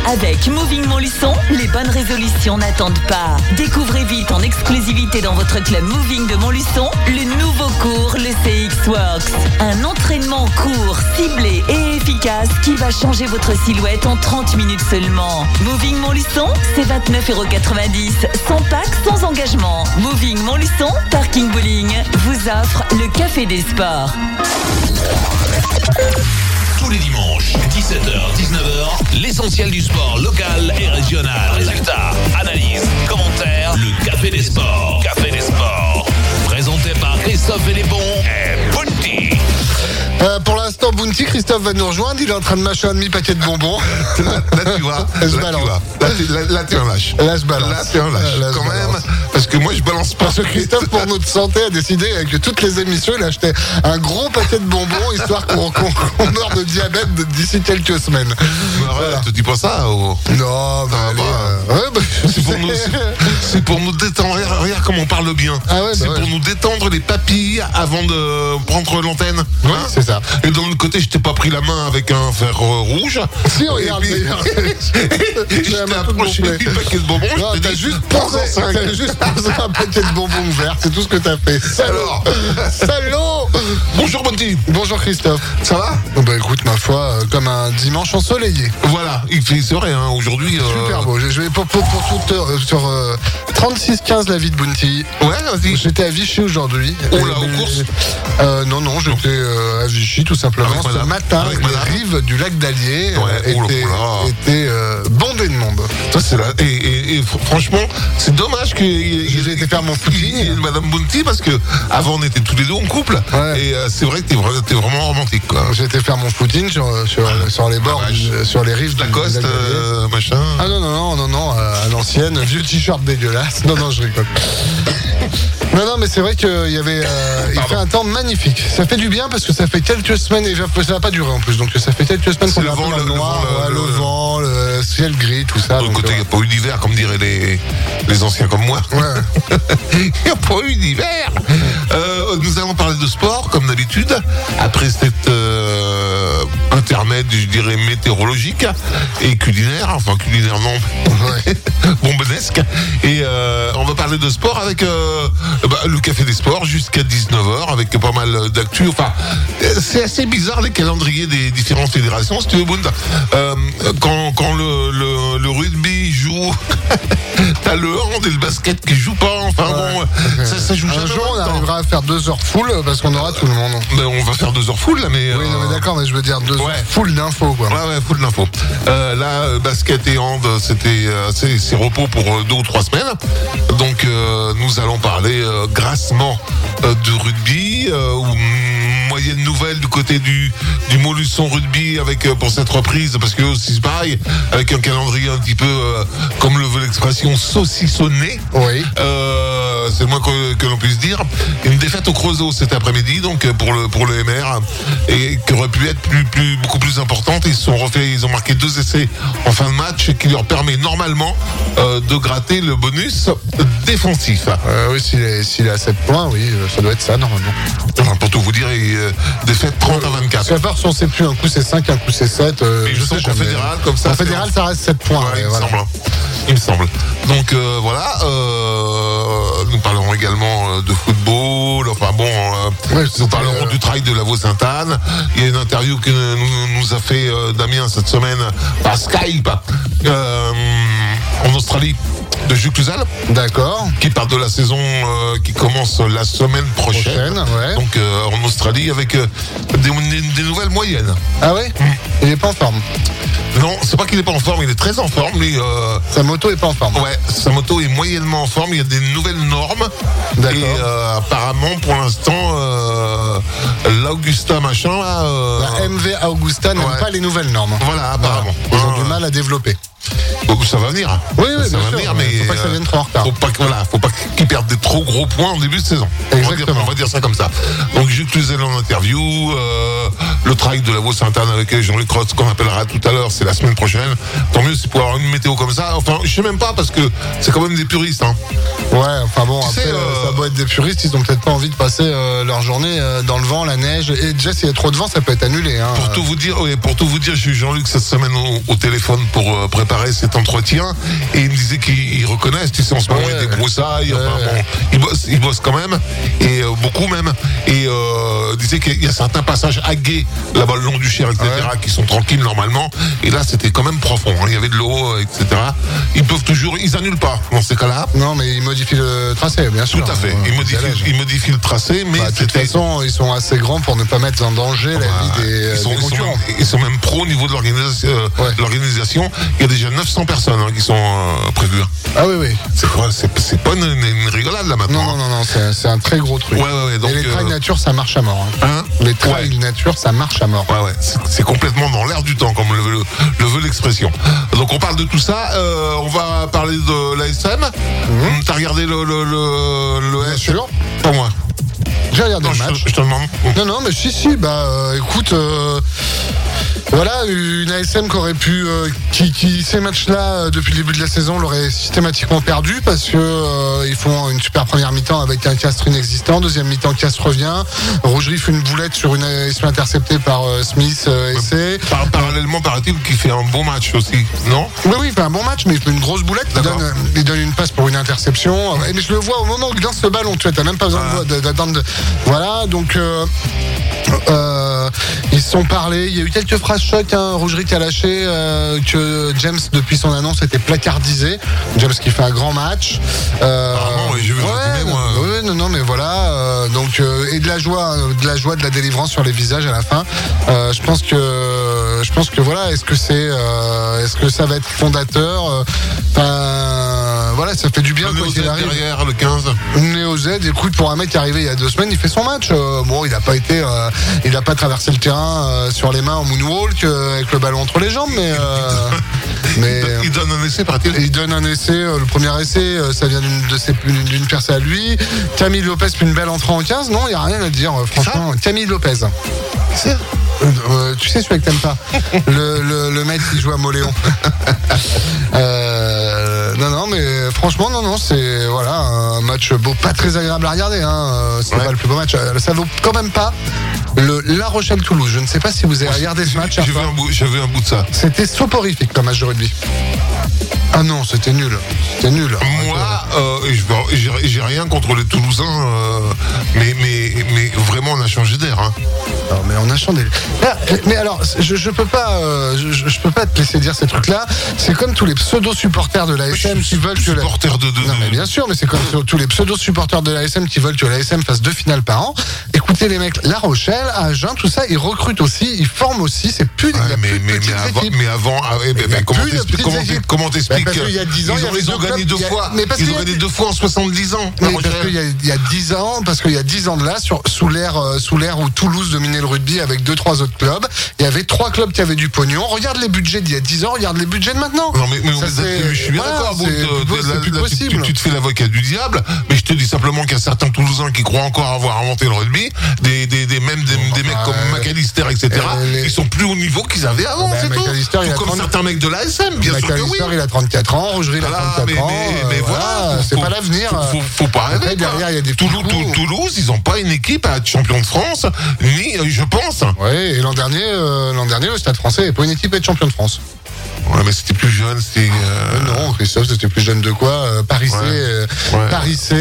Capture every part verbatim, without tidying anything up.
Avec Moving Montluçon, les bonnes résolutions n'attendent pas. Découvrez vite en exclusivité dans votre club Moving de Montluçon le nouveau cours, le C X Works. Un entraînement court, ciblé et efficace qui va changer votre silhouette en trente minutes seulement. Moving Montluçon, c'est vingt-neuf euros quatre-vingt-dix, sans pack, sans engagement. Moving Montluçon, Parking Bowling, vous offre le café des sports. Tous les dimanches, dix-sept heures dix-neuf heures, l'essentiel du sport local et régional. Résultats, analyses, commentaires, le Café des Sports. Café des Sports. Présenté par Christophe Vélébon et Bounty. Euh, pour l'instant, Bounty, Christophe va nous rejoindre. Il est en train de mâcher un demi-paquet de bonbons. Là, là, tu vois, là, je tu balance. vois. Là, t'es, là, là, t'es un lâche. Là, je balance. Là, t'es un lâche. Là, je Quand balance. même, parce que moi, je balance pas. Parce que Christophe, pour notre santé, a décidé que toutes les émissions, il achetait un gros paquet de bonbons, histoire qu'on, qu'on, qu'on meure de diabète d'ici quelques semaines. Arrête, Voilà. te dis pas ça. Oh. Non, bah, Ah, allez, bah, euh, ouais, bah, C'est pour nous, c'est, c'est pour nous détendre. Regarde, regarde comme on parle bien. Ah ouais, c'est bah pour ouais. nous détendre les papilles avant de prendre l'antenne. Oui, Hein c'est ça. Et de l'autre côté, je t'ai pas pris la main avec un fer euh, rouge. Si, regarde, Et puis- d'ailleurs. Et je J'ai la t'ai main toute approché gonflée. du paquet de bonbons. Non, je t'ai t'as dit, juste prends-en posé, cinq. t'as juste posé un paquet de bonbons ouverts, c'est tout ce que t'as fait. Salaud. Alors. Salaud. Bonjour Bonty. Bonjour Christophe. Ça va? Oh, bah écoute, ma foi, euh, comme un dimanche ensoleillé. Voilà, il fait, c'est vrai, hein, aujourd'hui. euh, Super beau. Je je vais pour, pour, pour toute heure, euh, sur euh, trente-six quinze la vie de Bounty. Ouais, vas-y. J'étais à Vichy aujourd'hui. Oh là, Euh, aux courses euh, Non, non, j'étais euh, à Vichy tout simplement. Avec Ce madame. matin, Avec les madame. rives du lac d'Allier Ouais, euh, oh là, étaient, oh là. étaient, euh, bondées de monde. Ça, c'est là. Et, et, et fr- franchement, c'est dommage que J'ai été faire mon footing. y ait Madame Bounty parce que avant on était tous les deux en couple. Ouais. Et euh, c'est vrai que t'es, vra- t'es vraiment romantique, quoi. J'ai été faire mon footing sur, sur, sur les bords, Ah, du- sur les rives du Lacoste, lac d'Allier. euh, machin. Ah non, non, non, non, non, euh, à l'ancienne, vieux t-shirt dégueulasse. Non, non, je rigole. Non, non, mais c'est vrai qu'il y avait. Euh, il fait un temps magnifique. Ça fait du bien parce que ça fait quelques semaines et ça va pas durer en plus. Donc ça fait quelques semaines C'est qu'on est le un peu vent, dans le- le le noir, vent, ouais, le- le le- vent, le ciel gris, tout ça. De l'autre donc, côté, il n'y a pas eu d'hiver, comme diraient les, les anciens comme moi. euh, ouais. Il n'y a pas eu d'hiver. Euh, nous allons parler de sport, comme d'habitude, après cette euh, intermède, je dirais, météorologique et culinaire. Enfin, culinaire, non. Ouais. Bombonesque. Et euh, on va parler de sport avec euh, bah, le Café des Sports jusqu'à dix-neuf heures, avec pas mal d'actu. Enfin, c'est assez bizarre les calendriers des différentes fédérations, si tu veux, Bund. Euh, quand quand le, le, le rugby joue, t'as le hand et le basket qui jouent pas. Enfin Ouais. bon, ça, ça joue Un jamais. jour, en on même temps. arrivera à faire deux heures full parce qu'on aura tout le monde. Ben, on va faire deux heures full là, mais. Oui, non, euh, mais d'accord, mais je veux dire deux ouais. heures full d'infos, quoi. Ouais, ouais, full d'infos. Euh, là, euh, basket et hand, c'était euh, c'est, c'est repos pour euh, deux ou trois semaines. Donc, euh, nous allons parler euh, grassement euh, de rugby, euh, ou moyenne nouvelle du côté du du Montluçon rugby avec euh, pour cette reprise, parce que aussi c'est pareil, avec un calendrier un petit peu euh, comme le veut l'expression saucissonné. Oui. Euh, c'est le moins que, que l'on puisse dire. Une défaite au Creusot cet après-midi, donc pour le pour le M R, et qui aurait pu être plus plus beaucoup plus importante. Ils se sont refait, ils ont marqué deux essais en fin de match, qui leur permet normalement euh, de gratter le bonus défensif. Euh, oui, s'il est, s'il est à sept points, oui, euh, ça doit être ça, normalement. Enfin, pour tout vous dire, et, euh, défaite trente à Parce vingt-quatre. qu'à part si on sait plus, un coup c'est cinq, un coup c'est sept. Euh, Mais il me je sais semble qu'en jamais. fédéral, comme ça, En c'est- fédéral, ça reste sept points. Ouais, ouais, il, me voilà. semble. il me semble. Donc euh, voilà, euh, nous parlerons également euh, de football. Enfin bon, euh, Ouais, nous c'était, parlerons euh, du trail de la Vaux-Sainte-Anne. Il y a une interview que nous, nous a fait euh, Damien cette semaine par Skype euh, en Australie, de Jules Cluzal, D'accord. qui part de la saison euh, qui commence la semaine prochaine. Prochaine, ouais. Donc euh, en Australie avec euh, des, des- des nouvelles moyennes. Ah ouais Il est pas en forme. Non, c'est pas qu'il est pas en forme, il est très en forme. Mais, euh, Sa moto est pas en forme. ouais, sa moto est moyennement en forme. Il y a des nouvelles normes. D'accord. Et euh, apparemment, pour l'instant, euh, l'Augusta machin là. euh, La M V Augusta n'aime ouais. pas les nouvelles normes. Voilà, apparemment. Ils ont Euh, du mal à développer. donc ça va venir. Oui, oui, ça bien va sûr, venir, mais mais faut pas que ça vienne trop en retard. Faut pas que, voilà, faut pas qu'ils perdent des trop gros points en début de saison. On va dire, Exactement. on va dire ça comme ça. Donc Jules Cluzel en interview, euh, le trail de la Vaux-Sainte-Anne avec Jean-Luc Roth, qu'on appellera tout à l'heure, c'est la semaine prochaine. Tant mieux, c'est pour avoir une météo comme ça. Enfin, je sais même pas parce que c'est quand même des puristes. Hein. Ouais, enfin bon, Tu après, sais, euh, euh, ça doit être des puristes, ils ont peut-être pas envie de passer euh, leur journée euh, dans le vent, la neige. Et déjà, s'il y a trop de vent, ça peut être annulé. Hein. Pour tout vous dire, oui, pour tout vous dire, j'ai eu Jean-Luc cette semaine au, au téléphone pour euh, préparer préparer cet entretien et il me disait qu'ils reconnaissent, tu sais, en ce moment, Ouais. il y a des broussailles, Ouais. enfin bon, ils bossent, ils bossent quand même, et euh, beaucoup même, et euh, il disait qu'il y a certains passages à guet, là-bas le long du Cher, et cetera, Ouais. qui sont tranquilles normalement, et là c'était quand même profond, hein. Il y avait de l'eau, et cetera. Ils peuvent toujours, ils annulent pas dans ces cas-là. Non, mais ils modifient le tracé, bien sûr. Tout à fait, ils modifient, ils modifient le tracé, mais Bah, de toute c'était- façon, ils sont assez grands pour ne pas mettre en danger la Bah, vie des, ils, sont, des ils sont concurrents. même, ils sont même pros au niveau de l'organisation. euh, Ouais. de l'organisation. Il y a déjà neuf cents personnes hein, qui sont euh, prévues. Ah oui, oui. C'est quoi c'est, c'est pas une, une rigolade là maintenant. Non, non, non, non, c'est, c'est un très gros truc. Ouais, ouais, ouais, donc, Et les trails euh, nature, ça marche à mort. Hein. Hein Les trails Ouais. nature, ça marche à mort. Ouais, ouais, c'est, c'est complètement dans l'air du temps, comme le, veut- le veut l'expression. Donc on parle de tout ça. Euh, on va parler de l'A S M. Hum, T'as regardé le le le, le Bien S- sûr. Pas moi. J'ai regardé Non, le je, match. te- je te demande. Non, non, mais si, si, bah euh, écoute, euh, voilà, une A S M qui aurait pu, euh, qui, qui ces matchs-là, euh, depuis le début de la saison, l'aurait systématiquement perdu parce que euh, ils font une super première mi-temps avec un Castres inexistant, deuxième mi-temps Castres revient, Rougerie fait une boulette sur une, il se fait intercepter par euh, Smith, euh, essai. Par- parallèlement, paraît-il qu'il fait un bon match aussi, non? Oui, oui, il fait un bon match, mais il fait une grosse boulette. Il D'accord. donne, il donne une passe pour une interception. Ouais, mais je le vois au moment où il lance le ballon, tu vois, t'as même pas besoin Ah. de- d'attendre. De... Voilà, donc euh, euh, ils se sont parlé. Il y a eu quelques phrases chocs. Hein, Rougerie qui a lâché euh, que James, depuis son annonce, était placardisé. James qui fait un grand match. Euh, Apparemment, oui, j'ai vu le résumé, non, moi. ouais, non, non, mais voilà. euh, donc euh, et de la joie, euh, de la joie, de la délivrance sur les visages à la fin. Euh, je pense que, je pense que voilà. Est-ce que c'est, euh, est-ce que ça va être fondateur euh, Enfin, voilà, ça fait du bien Le quoi Néo Z qu'il arrive. derrière, le quinze. Néo Z, écoute, pour un mec qui est arrivé il y a deux semaines, il fait son match. Euh, bon, il n'a pas été, euh, il n'a pas traversé le terrain euh, sur les mains en moonwalk euh, avec le ballon entre les jambes, mais, euh, mais Il donne un essai, paraît-il. il donne un essai. euh, le premier essai, euh, ça vient d'une de ses, d'une, d'une percée à lui. Camille Lopez fait une belle entrée en quinze. Non, il y a rien à dire. euh, franchement, Camille Lopez. C'est- Euh, euh, tu sais celui que t'aimes pas, le, le, le mec qui joue à Moléon. euh, non non mais franchement non non c'est voilà un match beau, pas très agréable à regarder. Hein. euh, C'est Ouais. pas le plus beau match. Euh, Ça vaut quand même pas le La Rochelle Toulouse. Je ne sais pas si vous avez regardé ce match. J'ai j'ai vu un bout, j'ai vu un bout de ça. C'était soporifique comme match de rugby. Ah non, c'était nul. C'était nul. Moi, euh, je- j'ai j'ai rien contre les Toulousains, euh, mais, mais, mais vraiment on a changé d'air. Hein. Non, mais on a changé. Là, mais alors, je, je peux pas, euh, je, je peux pas te laisser dire ces trucs-là. C'est comme tous les pseudo supporters de l'A S M qui veulent que la... supporter de, de, Non mais de- bien sûr, mais c'est comme tous les pseudo supporters de l'A S M qui veulent que l'A S M fasse deux finales par an. Écoutez les mecs, La Rochelle, Agen, tout ça, ils recrutent aussi, ils forment aussi. C'est plus, il Ouais, y a mais, plus de mais, petites mais avant, équipes. mais avant, ah ouais, mais- il y a mais comment plus de t'expliques, petites comment t'es- équipes. comment t'expliques Bah, parce qu'il y a dix ans, ils il y ont, avait ils ont deux gagné clubs, deux il y a- fois. mais parce Ils qu'il ont y a gagné des- deux fois en soixante-dix ans. La Oui, parce Rochelle. qu'il y a, il y a dix ans, parce qu'il y a dix ans de là, sur, sous l'ère, euh, sous l'ère où Toulouse dominait le rugby avec deux, trois autres clubs, il y avait trois clubs qui avaient du pognon. Regarde les budgets d'il y a dix ans, regarde les budgets de maintenant. Non mais, mais Ça, vous êtes- c'est- je suis bien voilà, d'accord. Bon, c'est de- plus de- beau- là- c'est plus là, tu- possible. tu, tu te fais l'avocat du diable, mais je te dis simplement qu'il y a certains Toulousains qui croient encore avoir inventé le rugby, des, des, des même des, des mecs bah, comme euh, McAllister, et cetera. euh, les- Ils sont plus au niveau qu'ils avaient avant, Bah, c'est tout. McAllister, il Tout a comme trente certains mecs de l'A S M, bien sûr que oui. McAllister, il a trente-quatre ans, Rougerie, il a Voilà, trente-quatre mais, ans. mais, euh, mais voilà, c'est faut- pas l'avenir. Faut, faut, faut pas Après, rêver. quoi. derrière, il y a des Toulouse, petits coups. Tou- Toulouse, ils ont pas une équipe à être champion de France, ni, euh, je pense. Oui, et l'an dernier, euh, l'an dernier, le Stade français n'est pas une équipe à être champion de France. Ouais, mais c'était plus jeune, c'était. euh, Euh, non, Christophe, c'était plus jeune de quoi euh, Paris C, Ouais. euh, Ouais. Paris C,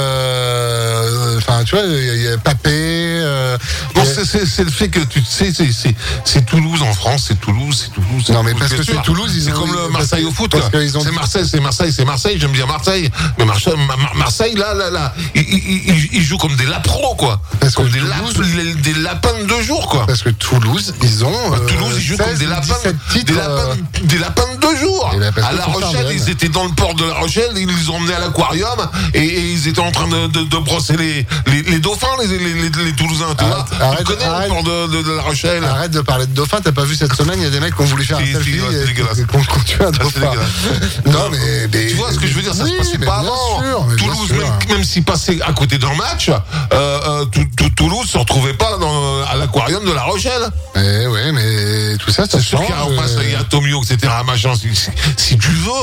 euh, enfin, tu vois, il y, a- il y a Papé. euh, Non, il y a- c'est- c'est c'est le fait que tu sais, c'est- c'est c'est Toulouse en France, c'est Toulouse, c'est Toulouse. c'est Non, mais Toulouse, parce bien que sûr. c'est Toulouse, ils C'est ont- comme le parce Marseille que- au foot. parce quoi. qu'ils ont- C'est Marseille, c'est Marseille, c'est Marseille. J'aime bien Marseille, mais Marseille, Ma- Ma- Marseille, là, là, là, ils, ils, ils- ils jouent comme des lapros, quoi. Parce que Comme des, Toulouse- lap- les- des lapins de deux jours, quoi. Parce que Toulouse, ils ont. Bah, euh, Toulouse, ils jouent comme seize, des lapins, dix-sept titres. des, euh, lapins, des lapins de deux jours. Et bah, parce À que La tout ça, Rochelle, Antoine. ils étaient dans le port de La Rochelle, ils les ont emmenés à l'aquarium et, et ils étaient en train de, de, de brosser les, les, les dauphins, les, les, les, les Toulousains, tu vois. Arrête, arrête, Tu connais arrête. le port de, de, de La Rochelle. Arrête de parler de dauphin, t'as pas vu cette semaine, il y a des mecs qui ont voulu faire Si, un si, selfie ouais, c'est et dégueulasse. qui ont tué un c'est dauphin. dégueulasse. Non, mais, mais- Tu vois ce que je veux dire, ça oui, se passait mais pas bien avant. sûr, mais bien Toulouse, sûr. même, même s'il passait à côté d'un match, euh, euh, Tou- Tou- Toulouse se retrouvait pas dans, à l'aquarium de La Rochelle. Eh ouais, mais tout ça, ça C'est sûr change. qu'il y a en face, euh, il y a Tomio, et cetera. Machin, si, si- si tu veux.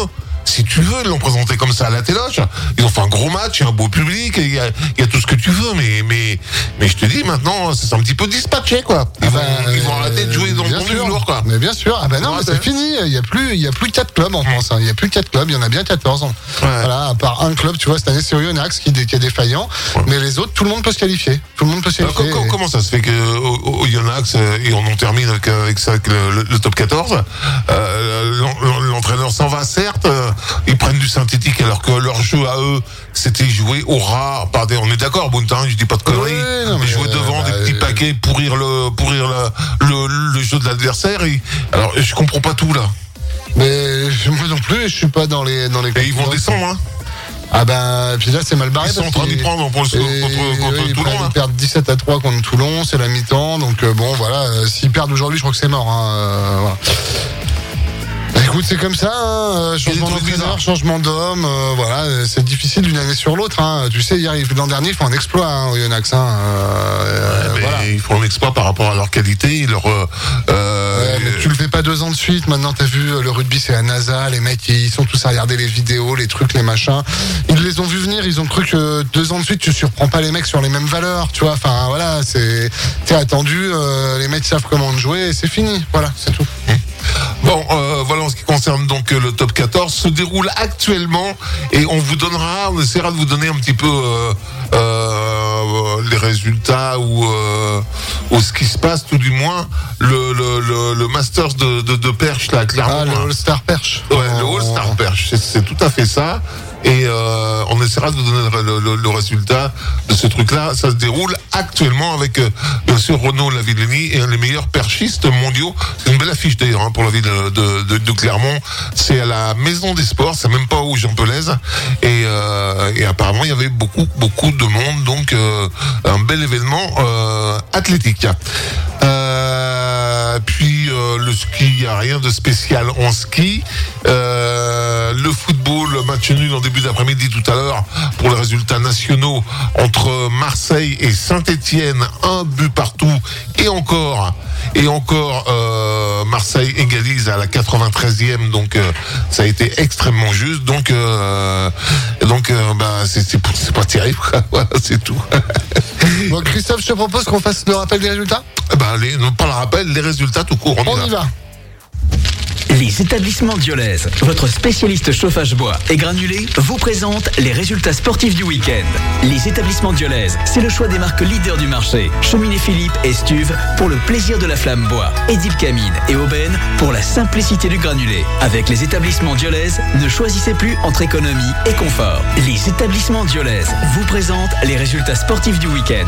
si tu veux, ils l'ont présenté comme ça à la téloche. Ils ont fait un gros match, il y a un beau public, il y a, il y a tout ce que tu veux, mais, mais, mais je te dis, maintenant, c'est un petit peu dispatché, quoi. Ils, ah vont, ben, ils vont arrêter de jouer dans le monde du lourd, quoi. Mais bien sûr, ah ben non, mais c'est fini. Il y a plus, il y a plus quatre clubs en France, hein. Il y a plus quatre clubs, il y en a bien quatorze. Ouais. Voilà, à part un club, tu vois, cette année, c'est Oyonnax qui, qui est défaillant. Ouais. Mais les autres, tout le monde peut se qualifier. Tout le monde peut se qualifier. Alors, et... Comment ça se fait que Oyonnax, et on en termine avec, avec ça, avec le, le, le top quatorze, euh, l'entraîneur s'en va, certes, ils prennent du synthétique alors que leur jeu à eux, c'était jouer au ras. Par des, on est d'accord, Bontin, je dis pas de conneries. Oui, non, mais jouer devant euh, des bah, petits euh... paquets, pourrir le, pourrir le, le, le jeu de l'adversaire. Et, alors, je comprends pas tout, là. Mais moi non plus, je suis pas dans les dans les. Et ils vont descendre, hein. Ah ben, puis là c'est mal barré. Ils sont en train d'y prendre pour le, et, contre, contre oui, Toulon. Ils perdent dix-sept à trois contre Toulon, c'est la mi-temps, donc euh, bon voilà, euh, s'ils perdent aujourd'hui, je crois que c'est mort. Hein, euh, voilà. Écoute, c'est comme ça, hein, changement d'entraîneur, changement d'homme, euh, voilà, c'est difficile d'une année sur l'autre. Hein. Tu sais, hier, l'an dernier, ils font un exploit hein, au Oyonnax. Hein, euh, ouais, voilà. Ils font un exploit par rapport à leur qualité, leur. Euh, ouais, mais tu le fais pas deux ans de suite. Maintenant, t'as vu, le rugby, c'est à NASA. Les mecs, ils sont tous à regarder les vidéos, les trucs, les machins. Ils les ont vus venir. Ils ont cru que deux ans de suite, tu surprends pas les mecs sur les mêmes valeurs. Tu vois, enfin voilà, c'est t'es attendu. Euh, les mecs savent comment jouer et c'est fini. Voilà, c'est tout. Mmh. Bon, euh, voilà en ce qui concerne donc le top quatorze se déroule actuellement et on vous donnera, on essaiera de vous donner un petit peu euh, euh, les résultats ou, euh, ou ce qui se passe, tout du moins le le le, le Masters de, de de Perche là, clairement. Ah, le All Star Perche. Ouais, oh. Le All Star Perche, c'est, c'est tout à fait ça. Et euh, on essaiera de vous donner le, le, le résultat de ce truc-là. Ça se déroule actuellement avec euh, bien sûr Renaud Lavillenie et un des meilleurs perchistes mondiaux. C'est une belle affiche d'ailleurs hein, pour la ville de, de, de, de Clermont. C'est à la Maison des Sports, c'est même pas où Jean Pelaise. Et, euh, et apparemment il y avait beaucoup beaucoup de monde, donc euh, un bel événement euh, athlétique. Euh, puis euh, le ski, il n'y a rien de spécial en ski. Euh, le football, match nul en début d'après-midi tout à l'heure pour les résultats nationaux entre Marseille et Saint-Étienne, un but partout et encore et encore euh, Marseille égalise à la quatre-vingt-treizième, donc euh, ça a été extrêmement juste, donc euh, donc euh, bah c'est, c'est, c'est pas terrible quoi. Voilà, c'est tout. Bon, Christophe, je te propose qu'on fasse le rappel des résultats. Bah les, non pas le rappel, les résultats tout court. On, on y va. va. Les établissements Diolaise, votre spécialiste chauffage bois et granulé, vous présente les résultats sportifs du week-end. Les établissements Diolaise, c'est le choix des marques leaders du marché. Cheminée Philippe et Stuve pour le plaisir de la flamme bois. Edip Camine et Aubaine pour la simplicité du granulé. Avec les établissements Diolaise, ne choisissez plus entre économie et confort. Les établissements Diolaise vous présentent les résultats sportifs du week-end.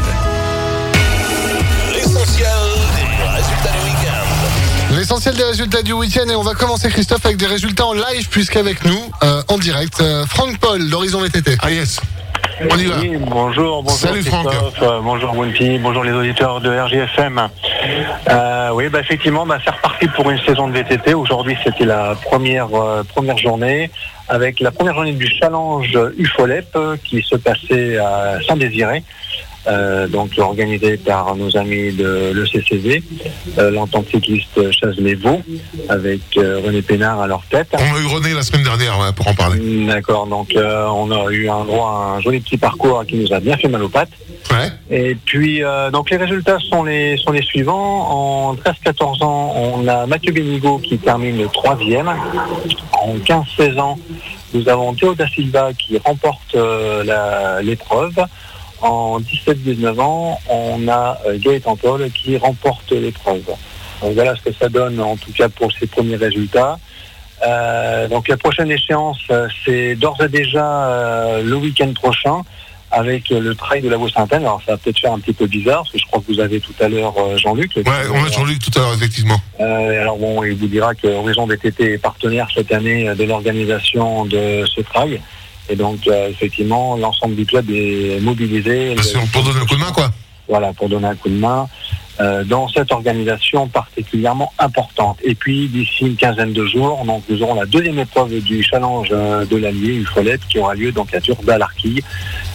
L'essentiel des résultats du week-end. L'essentiel des résultats du week-end et on va commencer Christophe avec des résultats en live puisqu'avec nous, euh, en direct, euh, Franck Paul d'Horizon V T T. Ah yes, on y va. Oui, bonjour, bonjour. Salut Franck. Euh, bonjour Wimpy, bonjour les auditeurs de R J F M. Euh, oui, bah, effectivement, bah, c'est reparti pour une saison de V T T. Aujourd'hui, c'était la première, euh, première journée avec la première journée du challenge U F O L E P euh, qui se passait à Saint-Désiré. Euh, donc organisé par nos amis de l'E C C V, euh, l'entente cycliste Chasse-les-Vaux, avec euh, René Pénard à leur tête. On a eu René la semaine dernière ouais, pour en parler. D'accord, donc euh, on a eu un droit à un joli petit parcours qui nous a bien fait mal aux pattes. Ouais. Et puis euh, donc les résultats sont les sont les suivants. En treize quatorze ans, on a Mathieu Bénigo qui termine le troisième. En quinze seize ans, nous avons Théo da Silva qui remporte euh, la, l'épreuve. En dix-sept dix-neuf ans, on a euh, Gaëtan Paul qui remporte l'épreuve. Donc voilà ce que ça donne en tout cas pour ces premiers résultats. Euh, donc la prochaine échéance, c'est d'ores et déjà euh, le week-end prochain avec le trail de la Vaux-Sainte-Anne. Alors ça va peut-être faire un petit peu bizarre parce que je crois que vous avez tout à l'heure euh, Jean-Luc. Ouais, on a Jean-Luc tout à l'heure effectivement. Euh, alors bon, il vous dira que Horizon V T T est partenaire cette année de l'organisation de ce trail. Et donc, euh, effectivement, l'ensemble du club est mobilisé. Le... Pour donner un coup de main, quoi. Voilà, pour donner un coup de main euh, dans cette organisation particulièrement importante. Et puis, d'ici une quinzaine de jours, donc, nous aurons la deuxième épreuve du challenge euh, de l'Allier, U F O L E P, qui aura lieu donc à Turba-Larquille,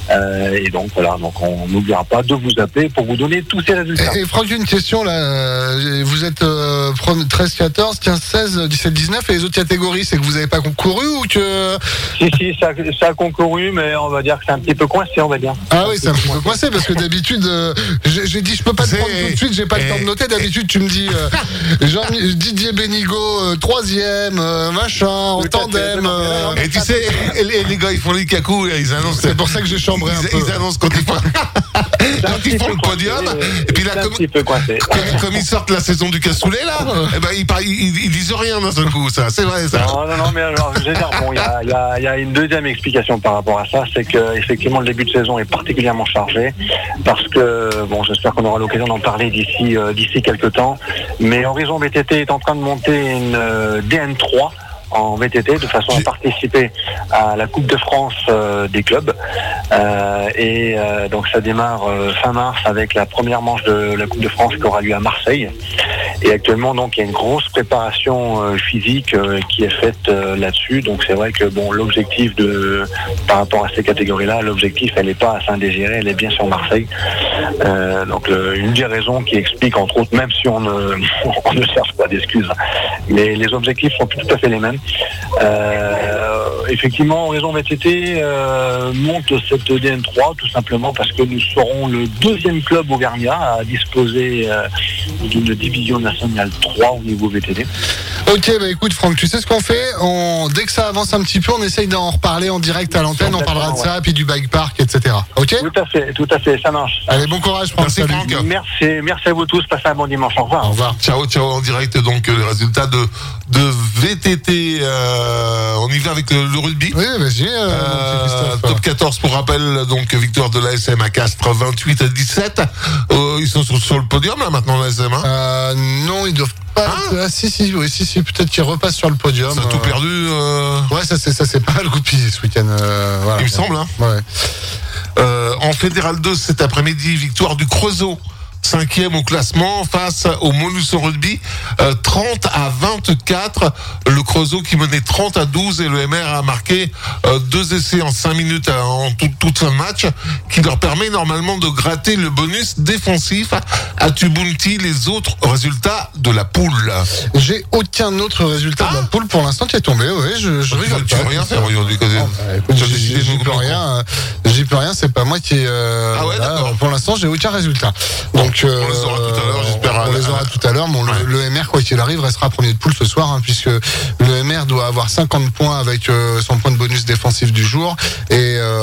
Euh, et donc voilà, donc on n'oubliera pas de vous appeler pour vous donner tous ces résultats. Et, et Franck, une question là, euh, vous êtes euh, treize, quatorze, quinze, seize, dix-sept, dix-neuf, et les autres catégories, c'est que vous n'avez pas concouru ou que... Si, si, ça, ça a concouru, mais on va dire que c'est un petit peu coincé, on va dire. Ah oui, c'est un petit peu coincé, parce que d'habitude, euh, j'ai, j'ai dit je peux pas te C'est- prendre tout de suite, j'ai pas le et- temps de noter, d'habitude tu me dis euh, Jean, Didier Bénigo, euh, troisième, euh, machin, en Tout à fait, tandem... non, euh, non, non, Et tu sais, les, les gars, ils font les cacous, ils annoncent. c'est pour ça que j'ai chambré un ils, peu. ils annoncent quand ils font, C'est un quand petit ils font peu le podium. coincé, Et puis là, c'est un comme, petit peu coincé. comme, comme ils sortent la saison du cassoulet, là, eh ben, ils, par- ils, ils disent rien d'un seul coup, ça. C'est vrai, ça. Non, non, non, mais alors, je vais dire, bon, il y a, il y, a, il y a une deuxième explication par rapport à ça, c'est que effectivement le début de saison est particulièrement chargé, parce que, bon, j'espère qu'on aura l'occasion d'en parler d'ici euh, d'ici quelques temps, mais Horizon V T T est en train de monter une euh, D N trois en V T T de façon à participer à la Coupe de France euh, des clubs. Euh, et euh, donc ça démarre euh, fin mars avec la première manche de la Coupe de France qui aura lieu à Marseille. Et actuellement, donc, il y a une grosse préparation euh, physique euh, qui est faite euh, là-dessus. Donc c'est vrai que bon, l'objectif de, par rapport à ces catégories-là, l'objectif, elle n'est pas à Saint-Désiré, elle est bien sur Marseille. Euh, donc le, une des raisons qui explique, entre autres, même si on ne, on ne cherche pas d'excuses, mais les objectifs sont tout à fait les mêmes. Euh, effectivement, Horizon V T T euh, monte cette D N trois tout simplement parce que nous serons le deuxième club auvergnat à disposer euh, d'une division nationale trois au niveau V T T. Ok, bah écoute Franck, tu sais ce qu'on fait, on, dès que ça avance un petit peu, on essaye d'en reparler en direct à l'antenne, on parlera de ça, puis du bike park, et cetera. Ok? Tout à fait, tout à fait, ça marche. Allez, bon courage Franck, Merci, salut. Franck. Merci, merci à vous tous, passez un bon dimanche, au revoir. Au revoir. Ciao, ciao, en direct, donc, euh, les résultats de, de V T T. Euh, on y va avec le, le rugby. Oui, vas-y, euh, mon petit Euh, Christophe. top quatorze pour rappel, donc victoire de l'A S M à Castres vingt-huit à dix-sept. Euh, ils sont sur, sur le podium là maintenant l'A S M. Hein Euh, non, ils doivent pas. Ah. Ah, si, si, oui, si, si, peut-être qu'ils repassent sur le podium. ça a tout euh. perdu, euh, Ouais, ça c'est ça c'est pas mal goupillé ce week-end. Euh, voilà. il me semble. Hein. Ouais. Euh, en Fédéral deux cet après-midi, victoire du Creusot. Cinquième au classement face au Montluçon Rugby, euh, trente à vingt-quatre. Le Creusot qui menait trente à douze et le M R a marqué euh, deux essais en cinq minutes euh, en tout, tout un match qui leur permet normalement de gratter le bonus défensif à Tubunti. Les autres résultats de la poule. J'ai aucun autre résultat de la poule pour l'instant qui est tombé. Oui, je, je rigole Tu pas. veux rien faire aujourd'hui, côté. Oh, bah, écoute, Tu as j'y- décidé j'y de nous peux nous- rien. euh, J'y peux rien. C'est pas moi qui. Euh, Ah ouais, voilà, d'accord. pour l'instant, j'ai aucun résultat. Donc, on les aura tout à l'heure, j'espère, On à- les aura à- tout à l'heure. Bon, le, Ouais. le M R, quoi qu'il arrive, restera premier de poule ce soir, hein, puisque le M R doit avoir cinquante points avec euh, son point de bonus défensif du jour, et,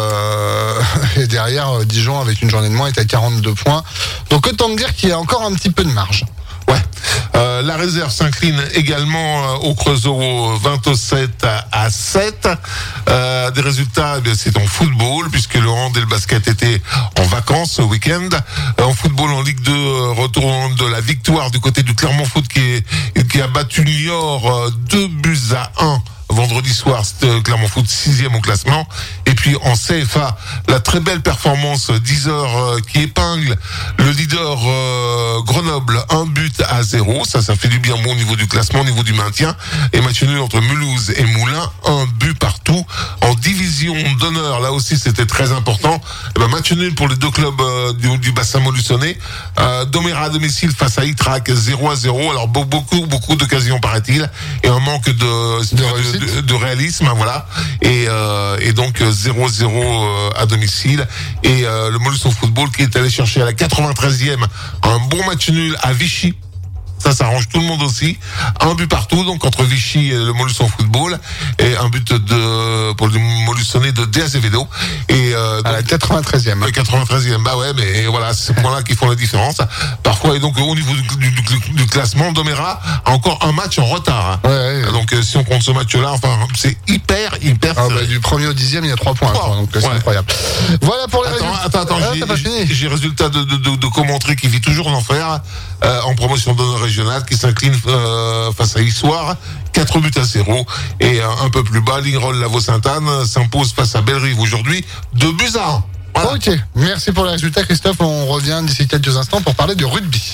euh, et derrière euh, Dijon avec une journée de moins est à quarante-deux points. Donc autant me dire qu'il y a encore un petit peu de marge. Ouais. Euh, la réserve s'incline également euh, au Creusot vingt-sept à sept. Euh, des résultats, eh bien, c'est en football, puisque le hand et le basket étaient en vacances ce week-end. Euh, en football, en Ligue deux, euh, retour de la victoire du côté du Clermont Foot qui, est, qui a battu Niort euh, deux buts à un. Vendredi soir, c'était Clermont Foot sixième au classement. Et puis en C F A, la très belle performance dix heures euh, qui épingle le leader euh, Grenoble, un but à zéro. Ça, ça fait du bien bon au niveau du classement, au niveau du maintien. Et match nul entre Mulhouse et Moulins, un but partout. En division d'honneur, là aussi c'était très important. Et ben, match nul pour les deux clubs euh, du, du bassin molusonnais. Euh, Doméra à domicile face à Itrac, zéro à zéro. Alors be- beaucoup, beaucoup d'occasions paraît-il. Et un manque de, De réussite. de, de réalisme, voilà. Et, euh, et donc zéro zéro euh, à domicile. Et euh, le Molusson Football qui est allé chercher à la quatre-vingt-treizième un bon match nul à Vichy. Ça, ça arrange tout le monde aussi. Un but partout, donc entre Vichy et le Molusson Football, et un but de pour le Molussonné de D Azevedo. Et euh, À la donc, quatre-vingt-treizième. le quatre-vingt-treizième, bah ouais, mais voilà, c'est ces points-là qui font la différence. Parfois, et donc au niveau du, du, du, du classement, Doméra a encore un match en retard. Hein. Ouais, ouais, ouais. Donc euh, si on compte ce match-là, enfin, c'est hyper, hyper. Ah, bah, serré. du premier au dixième, il y a trois points. Oh, quoi, donc c'est ouais. incroyable. Voilà pour les Attends, résultats. attends, attends, Ah, j'ai- t'as pas fini. j'ai résultat de, de, de, de commentaire qui vit toujours l'enfer euh, en promotion d'honneur régionale qui s'incline euh, face à Issoire, quatre buts à zéro. Et euh, un peu plus bas, Lignerolles, Lavaux-Sainte-Anne s'impose face à Bellerive aujourd'hui, deux buts à un. Voilà. Ok, merci pour les résultats Christophe. On revient d'ici quelques instants pour parler du rugby.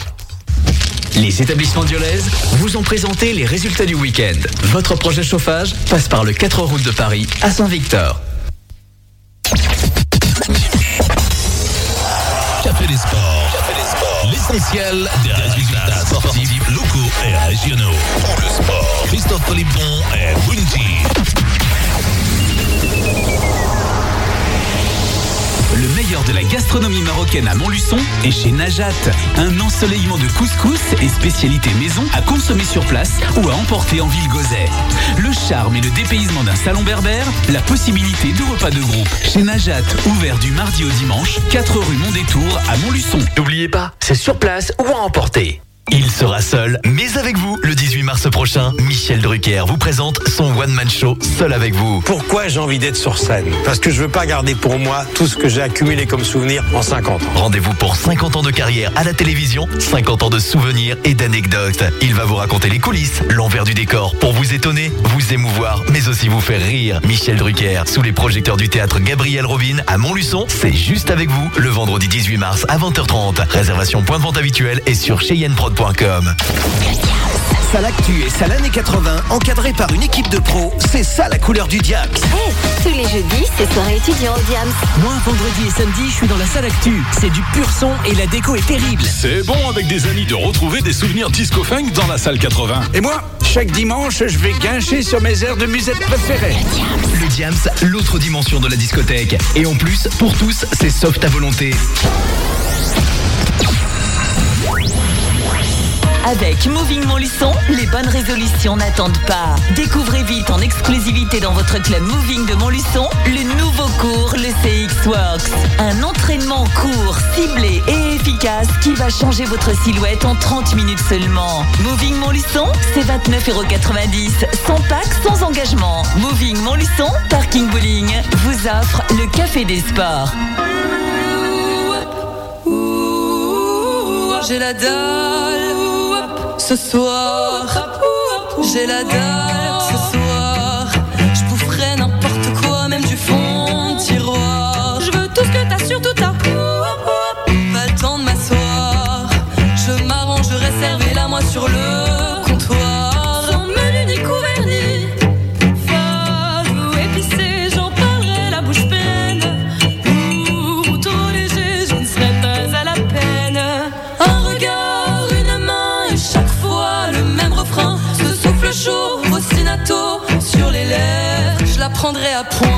Les établissements Diolèse vous ont présenté les résultats du week-end. Votre projet chauffage passe par le quatre route de Paris à Saint-Victor. l'essentiel des résultats sportifs locaux et régionaux. Tout le sport. Christophe Philippon et Bunty. Le meilleur de la gastronomie marocaine à Montluçon est chez Najat. Un ensoleillement de couscous et spécialités maison à consommer sur place ou à emporter en ville Gauzet. Le charme et le dépaysement d'un salon berbère, la possibilité de repas de groupe. Chez Najat, ouvert du mardi au dimanche, quatre rue Mondétour à Montluçon. N'oubliez pas, c'est sur place ou à emporter. Il sera seul, mais avec vous. Le dix-huit mars prochain, Michel Drucker vous présente son one-man show Seul avec vous. Pourquoi j'ai envie d'être sur scène? Parce que je veux pas garder pour moi tout ce que j'ai accumulé comme souvenirs en cinquante ans. Rendez-vous pour cinquante ans de carrière à la télévision, cinquante ans de souvenirs et d'anecdotes. Il va vous raconter les coulisses, l'envers du décor, pour vous étonner, vous émouvoir, mais aussi vous faire rire. Michel Drucker, sous les projecteurs du théâtre Gabriel Robin à Montluçon, c'est juste avec vous, le vendredi dix-huit mars à vingt heures trente. Réservation point de vente habituelle et sur cheyenne prod point com. Salactu et Sal années quatre-vingts, encadré par une équipe de pros, c'est ça la couleur du Diams. Hey, tous les jeudis, c'est soirée étudiant au Diams. Moi, vendredi et samedi, je suis dans la Salactu. C'est du pur son et la déco est terrible. C'est bon avec des amis de retrouver des souvenirs disco-funk dans la salle quatre-vingts. Et moi, chaque dimanche, je vais guincher sur mes airs de musette préférées. Le Diams, l'autre dimension de la discothèque. Et en plus, pour tous, c'est soft à volonté. Avec Moving Montluçon, les bonnes résolutions n'attendent pas. Découvrez vite en exclusivité dans votre club Moving de Montluçon le nouveau cours, le C X Works. Un entraînement court, ciblé et efficace qui va changer votre silhouette en trente minutes seulement. Moving Montluçon, c'est vingt-neuf euros quatre-vingt-dix, sans pack, sans engagement. Moving Montluçon, Parking Bowling, vous offre le Café des Sports. J'ai la dalle ce soir, j'ai la dalle ce soir. Je boufferai n'importe quoi, même du fond de tiroir. Je veux tout ce que t'as, surtout t'as. Pas le temps de m'asseoir. Je m'arrangerai, servez-la moi sur le comptoir. Sans menu ni couvert ni fave ou épicé, j'en parlerai la bouche pleine. Lourd ou trop léger, je ne serai pas à la peine. Un regard, une main et chaque fois le même refrain. Ce souffle chaud, ostinato sur les lèvres, je la prendrai à point.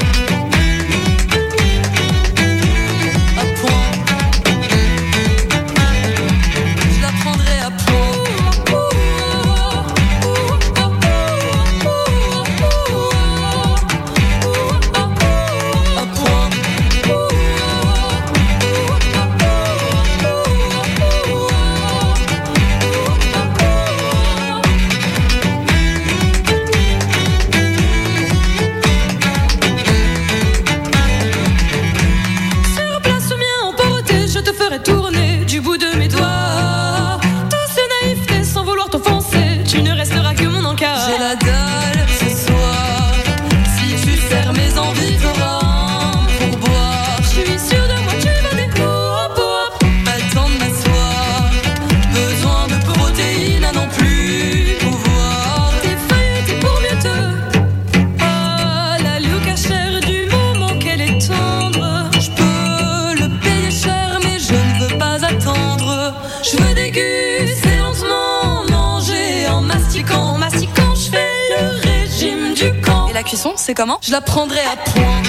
Tourner du bout de mes doigts. Tout ce naïveté sans vouloir t'offenser, tu ne resteras que mon encart. J'ai la dalle ce soir. Si tu sers mes envies, t'auras un pourboire. Je suis sûre de moi, tu vas des hop hop. Pas le temps de m'asseoir. Besoin de protéines à non plus pouvoir. T'es feuille, t'es pour mieux te. Ah, la Luca chère du moment qu'elle est tendre. Je peux le payer cher, mais je ne veux pas attendre. Je veux déguster lentement, manger en mastiquant. En mastiquant, je fais le régime du camp. Et la cuisson, c'est comment? Je la prendrai à point.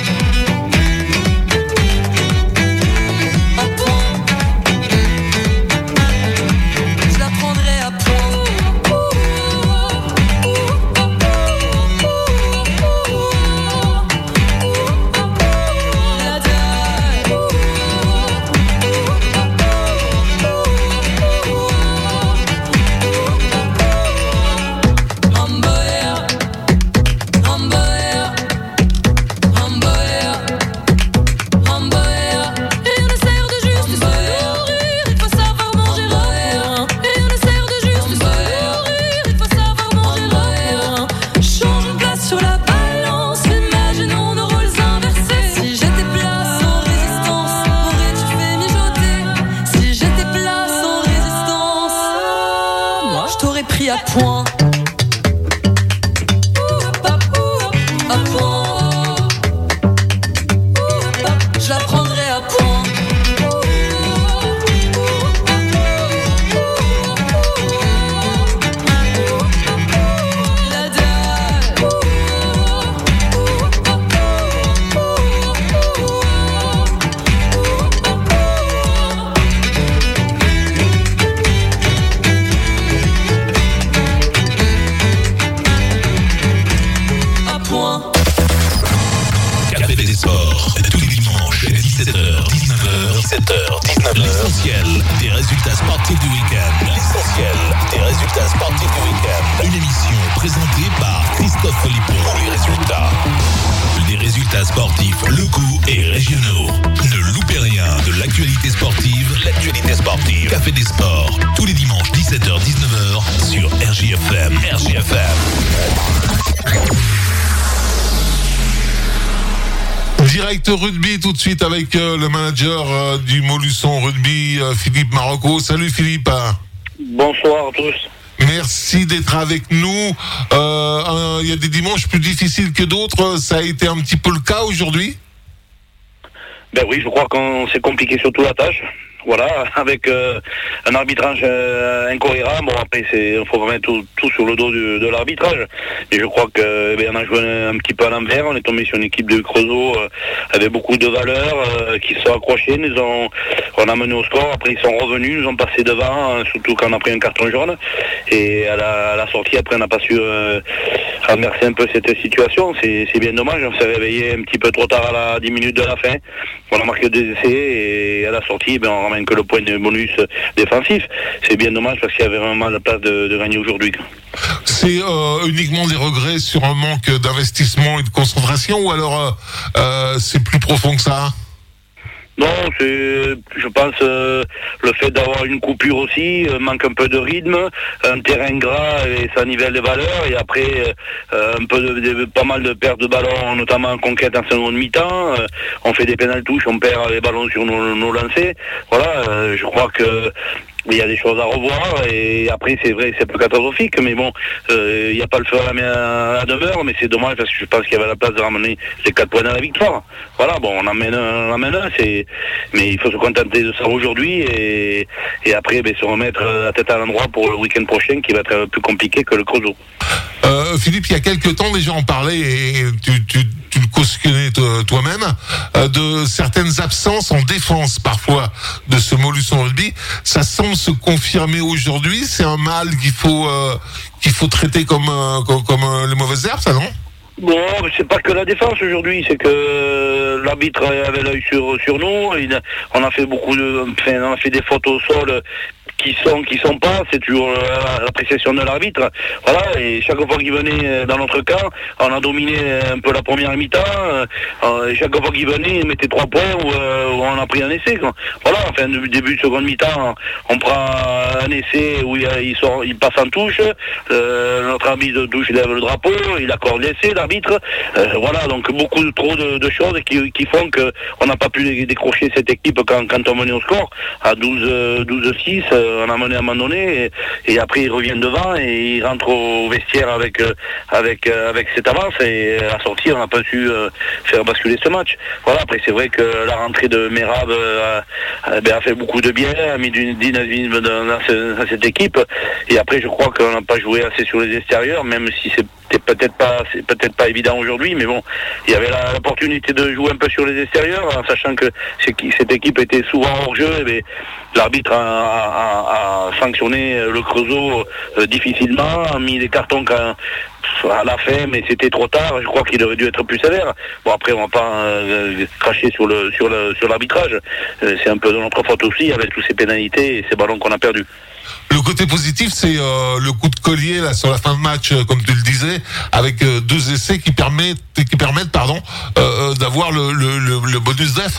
À point. Je la prendrai à point. La dalle. Hamburger, hamburger, hamburger, hamburger. Rien ne sert de juste se nourrir, il faut savoir manger rien. Rien ne sert de juste se nourrir, il faut savoir manger rien. Changeons de place sur la balance, imaginons nos rôles inversés. Si j'étais plat sans résistance, aurais-tu fait mijoter? Si j'étais plat sans résistance, moi je t'aurais pris à point. À point. Je la prendrai à point. point. Café des Sports, tous les dimanches, dix-sept heures, dix-neuf heures, dix-sept heures, dix-neuf heures. L'essentiel des résultats sportifs du week-end. L'essentiel des résultats sportifs du week-end. Une émission présentée par Christophe Philippon. Les résultats. Les résultats sportifs locaux et régionaux. Ne loupez rien de l'actualité sportive. L'actualité sportive. Café des Sports, tous les dimanches, dix-sept heures, dix-neuf heures, sur R J F M. R J F M. Direct rugby tout de suite avec euh, le manager euh, du Montluçon Rugby, euh, Philippe Marocco. Salut Philippe. Bonsoir à tous. Merci d'être avec nous. Il euh, y a des dimanches plus difficiles que d'autres. Ça a été un petit peu le cas aujourd'hui? Ben oui, je crois qu'on s'est compliqué surtout la tâche. Voilà, avec euh, un arbitrage euh, incohérent. Bon, après, c'est, il faut remettre tout, tout sur le dos du, de l'arbitrage. Et je crois que ben, on a joué un, un petit peu à l'envers. On est tombé sur une équipe de Creusot euh, avec beaucoup de valeurs, euh, qui se sont accrochés. Nous ont, on a mené au score. Après, ils sont revenus, nous ont passé devant, hein, surtout quand on a pris un carton jaune. Et à la, à la sortie, après, on n'a pas su euh, renverser un peu cette situation. C'est, c'est bien dommage. On s'est réveillé un petit peu trop tard à la dix minutes de la fin. On a marqué deux essais et à la sortie, ben, on que le point de bonus défensif. C'est bien dommage parce qu'il y avait vraiment la place de, de gagner aujourd'hui. C'est euh, uniquement des regrets sur un manque d'investissement et de concentration ou alors euh, euh, c'est plus profond que ça? Non, c'est, je pense, euh, le fait d'avoir une coupure aussi, euh, manque un peu de rythme, un terrain gras et ça nivelle les valeurs, et après euh, un peu de, de, pas mal de pertes de ballons, notamment en conquête en seconde mi-temps, euh, on fait des pénales touches, on perd les ballons sur nos, nos lancers, voilà, euh, je crois que il y a des choses à revoir et après c'est vrai c'est un peu catastrophique mais bon il euh, n'y a pas le feu à la, à la demeure mais c'est dommage parce que je pense qu'il y avait la place de ramener les quatre points à la victoire. Voilà bon on amène un, on amène un c'est mais il faut se contenter de ça aujourd'hui et, et après ben, se remettre la tête à l'endroit pour le week-end prochain qui va être plus compliqué que le Creusot. Euh, Philippe, il y a quelques temps déjà on parlait et tu, tu, tu le cautionnais toi-même euh, de certaines absences en défense parfois de ce Montluçon Rugby. Ça semble se confirmer aujourd'hui. C'est un mal qu'il faut euh, qu'il faut traiter comme euh, comme, comme euh, les mauvaises herbes, ça non? Bon, c'est pas que la défense aujourd'hui, c'est que l'arbitre avait l'œil sur sur nous. Il a, on a fait beaucoup de, enfin, on a fait des fautes au sol. Qui sont, qui sont pas, c'est toujours l'appréciation de l'arbitre. Voilà, et chaque fois qu'il venait dans notre camp, on a dominé un peu la première mi-temps, euh, et chaque fois qu'il venait, il mettait trois points où, euh, où on a pris un essai, quoi. Voilà, enfin, du début de seconde mi-temps, on prend un essai où il, il, sort, il passe en touche, euh, notre arbitre de touche, il lève le drapeau, il accorde l'essai, l'arbitre, euh, voilà, donc beaucoup trop de, de choses qui, qui font qu'on n'a pas pu décrocher cette équipe quand, quand on menait au score, à douze six, on a mené à un moment donné et, et après ils reviennent devant et ils rentrent au vestiaire avec euh, avec euh, avec cette avance et à la sortie on n'a pas su euh, faire basculer ce match. Voilà, après c'est vrai que la rentrée de Merab euh, a, ben, a fait beaucoup de bien, a mis du dynamisme dans, dans, ce, dans cette équipe et après je crois qu'on n'a pas joué assez sur les extérieurs même si c'est c'est peut-être pas c'est peut-être pas évident aujourd'hui mais bon il y avait la, l'opportunité de jouer un peu sur les extérieurs en sachant que c'est, cette équipe était souvent hors jeu et bien, l'arbitre a, a, a sanctionné le Creusot euh, difficilement, a mis des cartons quand, à la fin mais c'était trop tard, je crois qu'il aurait dû être plus sévère. Bon après on va pas euh, cracher sur le sur le sur l'arbitrage, euh, c'est un peu de notre faute aussi avec tous ces pénalités et ces ballons qu'on a perdus. Le côté positif, c'est euh, le coup de collier là sur la fin de match, euh, comme tu le disais, avec euh, deux essais qui permettent, qui permettent, pardon, euh, d'avoir le, le, le, le bonus def.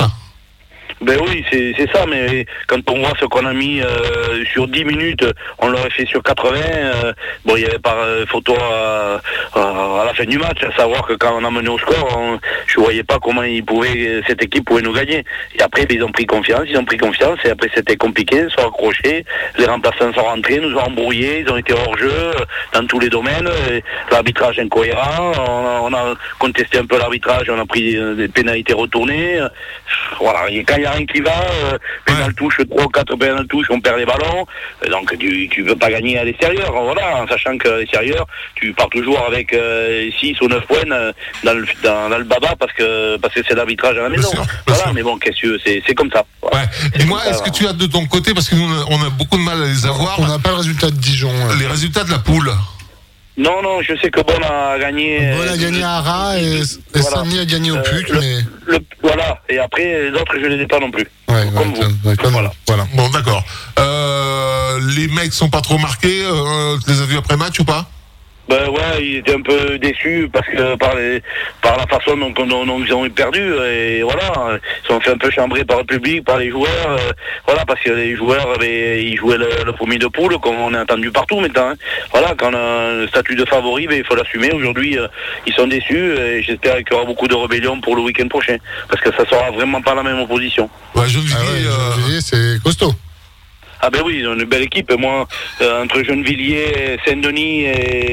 Ben oui, c'est, c'est ça, mais quand on voit ce qu'on a mis euh, sur dix minutes, on l'aurait fait sur quatre-vingts. Euh, bon, il y avait par euh, photo à, à, à la fin du match, à savoir que quand on a mené au score, on, je ne voyais pas comment ils pouvaient, cette équipe pouvait nous gagner. Et après, ben, ils ont pris confiance, ils ont pris confiance, et après c'était compliqué, ils sont accrochés, les remplaçants sont rentrés, nous ont embrouillés, ils ont été hors jeu dans tous les domaines, l'arbitrage incohérent, on a, on a contesté un peu l'arbitrage, on a pris des pénalités retournées. Voilà, quand il y a rien qui va, euh, pénal touche, trois ou quatre pénal touche, on perd les ballons, donc tu tu peux pas gagner à l'extérieur, voilà, en sachant qu'à l'extérieur, tu pars toujours avec euh, six ou neuf points dans le, dans, dans le baba parce que parce que c'est l'arbitrage à la maison. Bien sûr, bien voilà, sûr. Mais bon, qu'est-ce que c'est, c'est comme ça. Voilà. Ouais. Dis-moi, est-ce ça, que tu as de ton côté, parce que nous on a beaucoup de mal à les avoir. On n'a pas le résultat de Dijon. Les résultats de la poule. Non, non, je sais que Bonn a gagné. Bonn a gagné à Arras et, et voilà. Saint-Denis a gagné au P U C, euh, mais... Le, voilà, et après, les autres, je les ai pas non plus. Ouais, comme ouais, vous. Ouais, comme voilà. voilà. Bon, d'accord. Euh, les mecs sont pas trop marqués. Euh, tu les as vus après match ou pas? Ben ouais, ils étaient un peu déçus parce que par les, par la façon dont, dont, dont ils ont perdu, et voilà, ils sont fait un peu chambrer par le public, par les joueurs, euh, voilà, parce que les joueurs, ben, ils jouaient le, le premier de poule, comme on a entendu partout maintenant, hein. Voilà, quand on a un statut de favori, ben, il faut l'assumer. Aujourd'hui, euh, ils sont déçus, et j'espère qu'il y aura beaucoup de rébellion pour le week-end prochain, parce que ça sera vraiment pas la même opposition. Ouais, Gennevilliers, ah ouais, euh... Gennevilliers, c'est costaud. Ah ben oui, ils ont une belle équipe. Moi, euh, entre Gennevilliers, Saint-Denis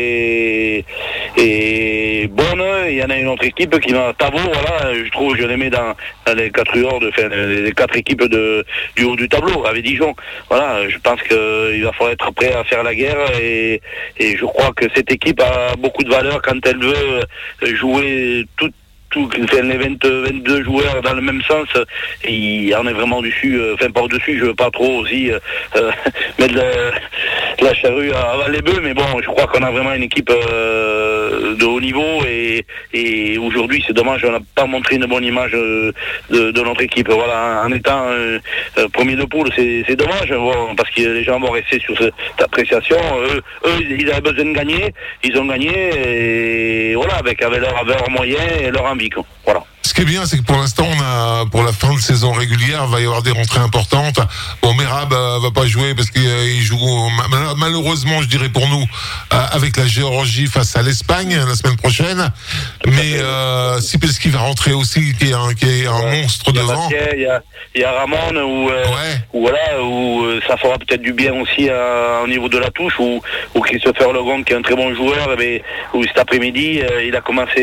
et, et Bonn, il y en a une autre équipe qui m'a Tavo, voilà, je trouve, je les mets dans, dans les quatre heures de, enfin, les quatre équipes de, du haut du tableau, avec Dijon. Voilà, je pense qu'il va falloir être prêt à faire la guerre, et, et je crois que cette équipe a beaucoup de valeur quand elle veut jouer toute tout, enfin, les vingt, vingt-deux joueurs dans le même sens, et il en est vraiment dessus, euh, enfin par dessus, je veux pas trop aussi euh, mettre le, la charrue à avaler les bœufs, mais bon, je crois qu'on a vraiment une équipe euh, de haut niveau, et, et aujourd'hui c'est dommage, on n'a pas montré une bonne image euh, de, de notre équipe. Voilà, en étant euh, euh, premier de poule, c'est, c'est dommage, bon, parce que les gens vont rester sur cette appréciation. Eux, eux, ils avaient besoin de gagner, ils ont gagné, et voilà, avec, avec leur, leur moyen et leur envie. Voilà. Ce qui est bien, c'est que pour l'instant, on a, pour la fin de saison régulière, il va y avoir des rentrées importantes. Bon, Merab euh, va pas jouer parce qu'il euh, joue, mal, malheureusement, je dirais pour nous, euh, avec la Géorgie face à l'Espagne la semaine prochaine. Mais euh, Sipelski va rentrer aussi, qui est un, qui est un ouais. monstre il devant. Il y a, il y a Ramon où, euh, ouais. où voilà, où euh, ça fera peut-être du bien aussi euh, au niveau de la touche, où, où Christopher Legon, qui est un très bon joueur, mais où cet après-midi, euh, il a commencé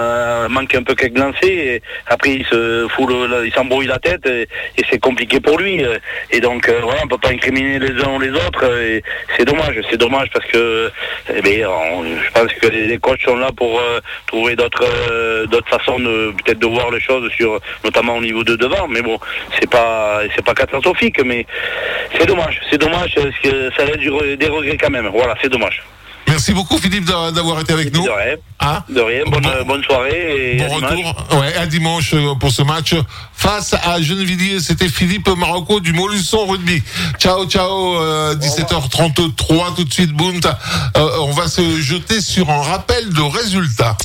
à manquer un peu quelques lancers. Et après il se fout le, il s'embrouille la tête, et, et c'est compliqué pour lui, et donc euh, voilà, on peut pas incriminer les uns ou les autres, et c'est dommage, c'est dommage parce que eh bien, on, je pense que les, les coachs sont là pour euh, trouver d'autres euh, d'autres façons de peut-être de voir les choses, sur notamment au niveau de devant, mais bon, c'est pas c'est pas catastrophique, mais c'est dommage, c'est dommage parce que ça laisse des regrets quand même. Voilà, c'est dommage. Merci beaucoup Philippe d'avoir été avec nous. De rien. Ah. De rien. Bonne, bon, bonne soirée. Et bon retour. Ouais, à dimanche pour ce match face à Gennevilliers. C'était Philippe Marocco du Montluçon Rugby. Ciao, ciao. Euh, dix-sept heures trente-trois tout de suite. Bunt. Euh, on va se jeter sur un rappel de résultats.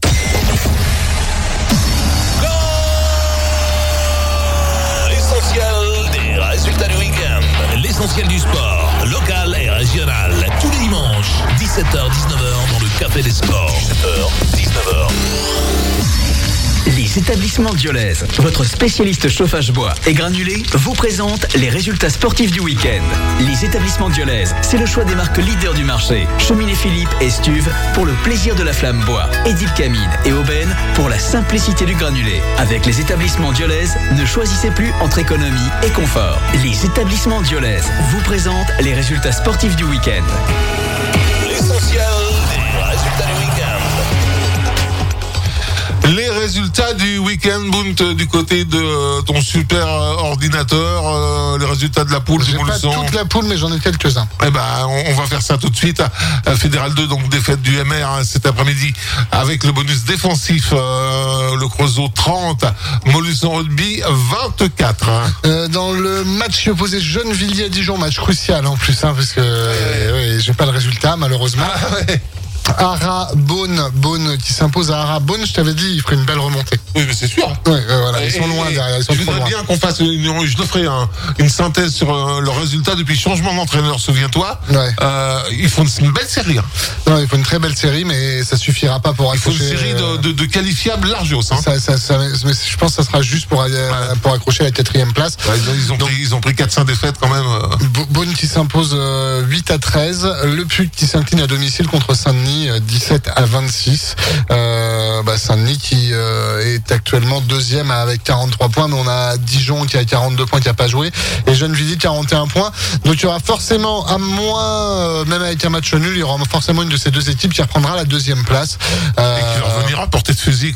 L'essentiel des résultats du week-end. L'essentiel du sport, local et régional. Tous les dimanches, dix-sept heures dix-neuf heures dans le Café des Sports. dix-sept heures dix-neuf heures. Les établissements Diolèse, votre spécialiste chauffage bois et granulé, vous présente les résultats sportifs du week-end. Les établissements Diolèse, c'est le choix des marques leaders du marché. Cheminée Philippe et Stuve pour le plaisir de la flamme bois. Edip Camine et Aubaine pour la simplicité du granulé. Avec les établissements Diolèse, ne choisissez plus entre économie et confort. Les établissements Diolèse vous présentent les résultats sportifs du week-end. L'essentiel des résultats du week-end. Les résultats du week-end, Bunt, du côté de ton super ordinateur, euh, les résultats de la poule. J'ai pas toute la poule, mais j'en ai quelques-uns. Eh ben, on, on va faire ça tout de suite. Fédéral deux, donc défaite du M R hein, cet après-midi avec le bonus défensif. Euh, le Creusot trente, Montluçon Rugby vingt-quatre. Hein. Euh, dans le match qui opposait Gennevilliers à Dijon, match crucial en plus, hein, parce que euh, ouais, j'ai pas le résultat malheureusement. Ah, ouais. Arras, Beaune, Beaune qui s'impose à Arras. Beaune, je t'avais dit, il ferait une belle remontée. Oui, mais c'est sûr. Ouais, euh, voilà, ils sont et, loin derrière. Ils sont je trop voudrais loin. bien qu'on fasse une, je te ferai un, une synthèse sur euh, le résultat depuis le changement d'entraîneur, souviens-toi. Ouais. Euh, ils font une belle série. Hein. Non, il faut une très belle série, mais ça suffira pas pour accrocher. Il faut une série de, de, de qualifiables largos. Hein. Ça, ça, ça, mais je pense que ça sera juste pour, aller, ouais. pour accrocher la quatrième place. Ouais, ils, ont Donc, pris, ils ont pris quatre cinq défaites quand même. Beaune qui s'impose euh, huit à treize. Le P U C qui s'incline à domicile contre Saint-Denis euh, dix-sept à vingt-six. Euh, bah Saint-Denis qui euh, est actuellement deuxième avec quarante-trois points, mais on a Dijon qui a quarante-deux points qui a pas joué, et Gennevilliers quarante et un points. Donc il y aura forcément, à moins, euh, même avec un match nul, il y aura forcément une de ces deux équipes qui reprendra la deuxième place. Euh, et qui leur reviendra portée de fusil, comme on dit, du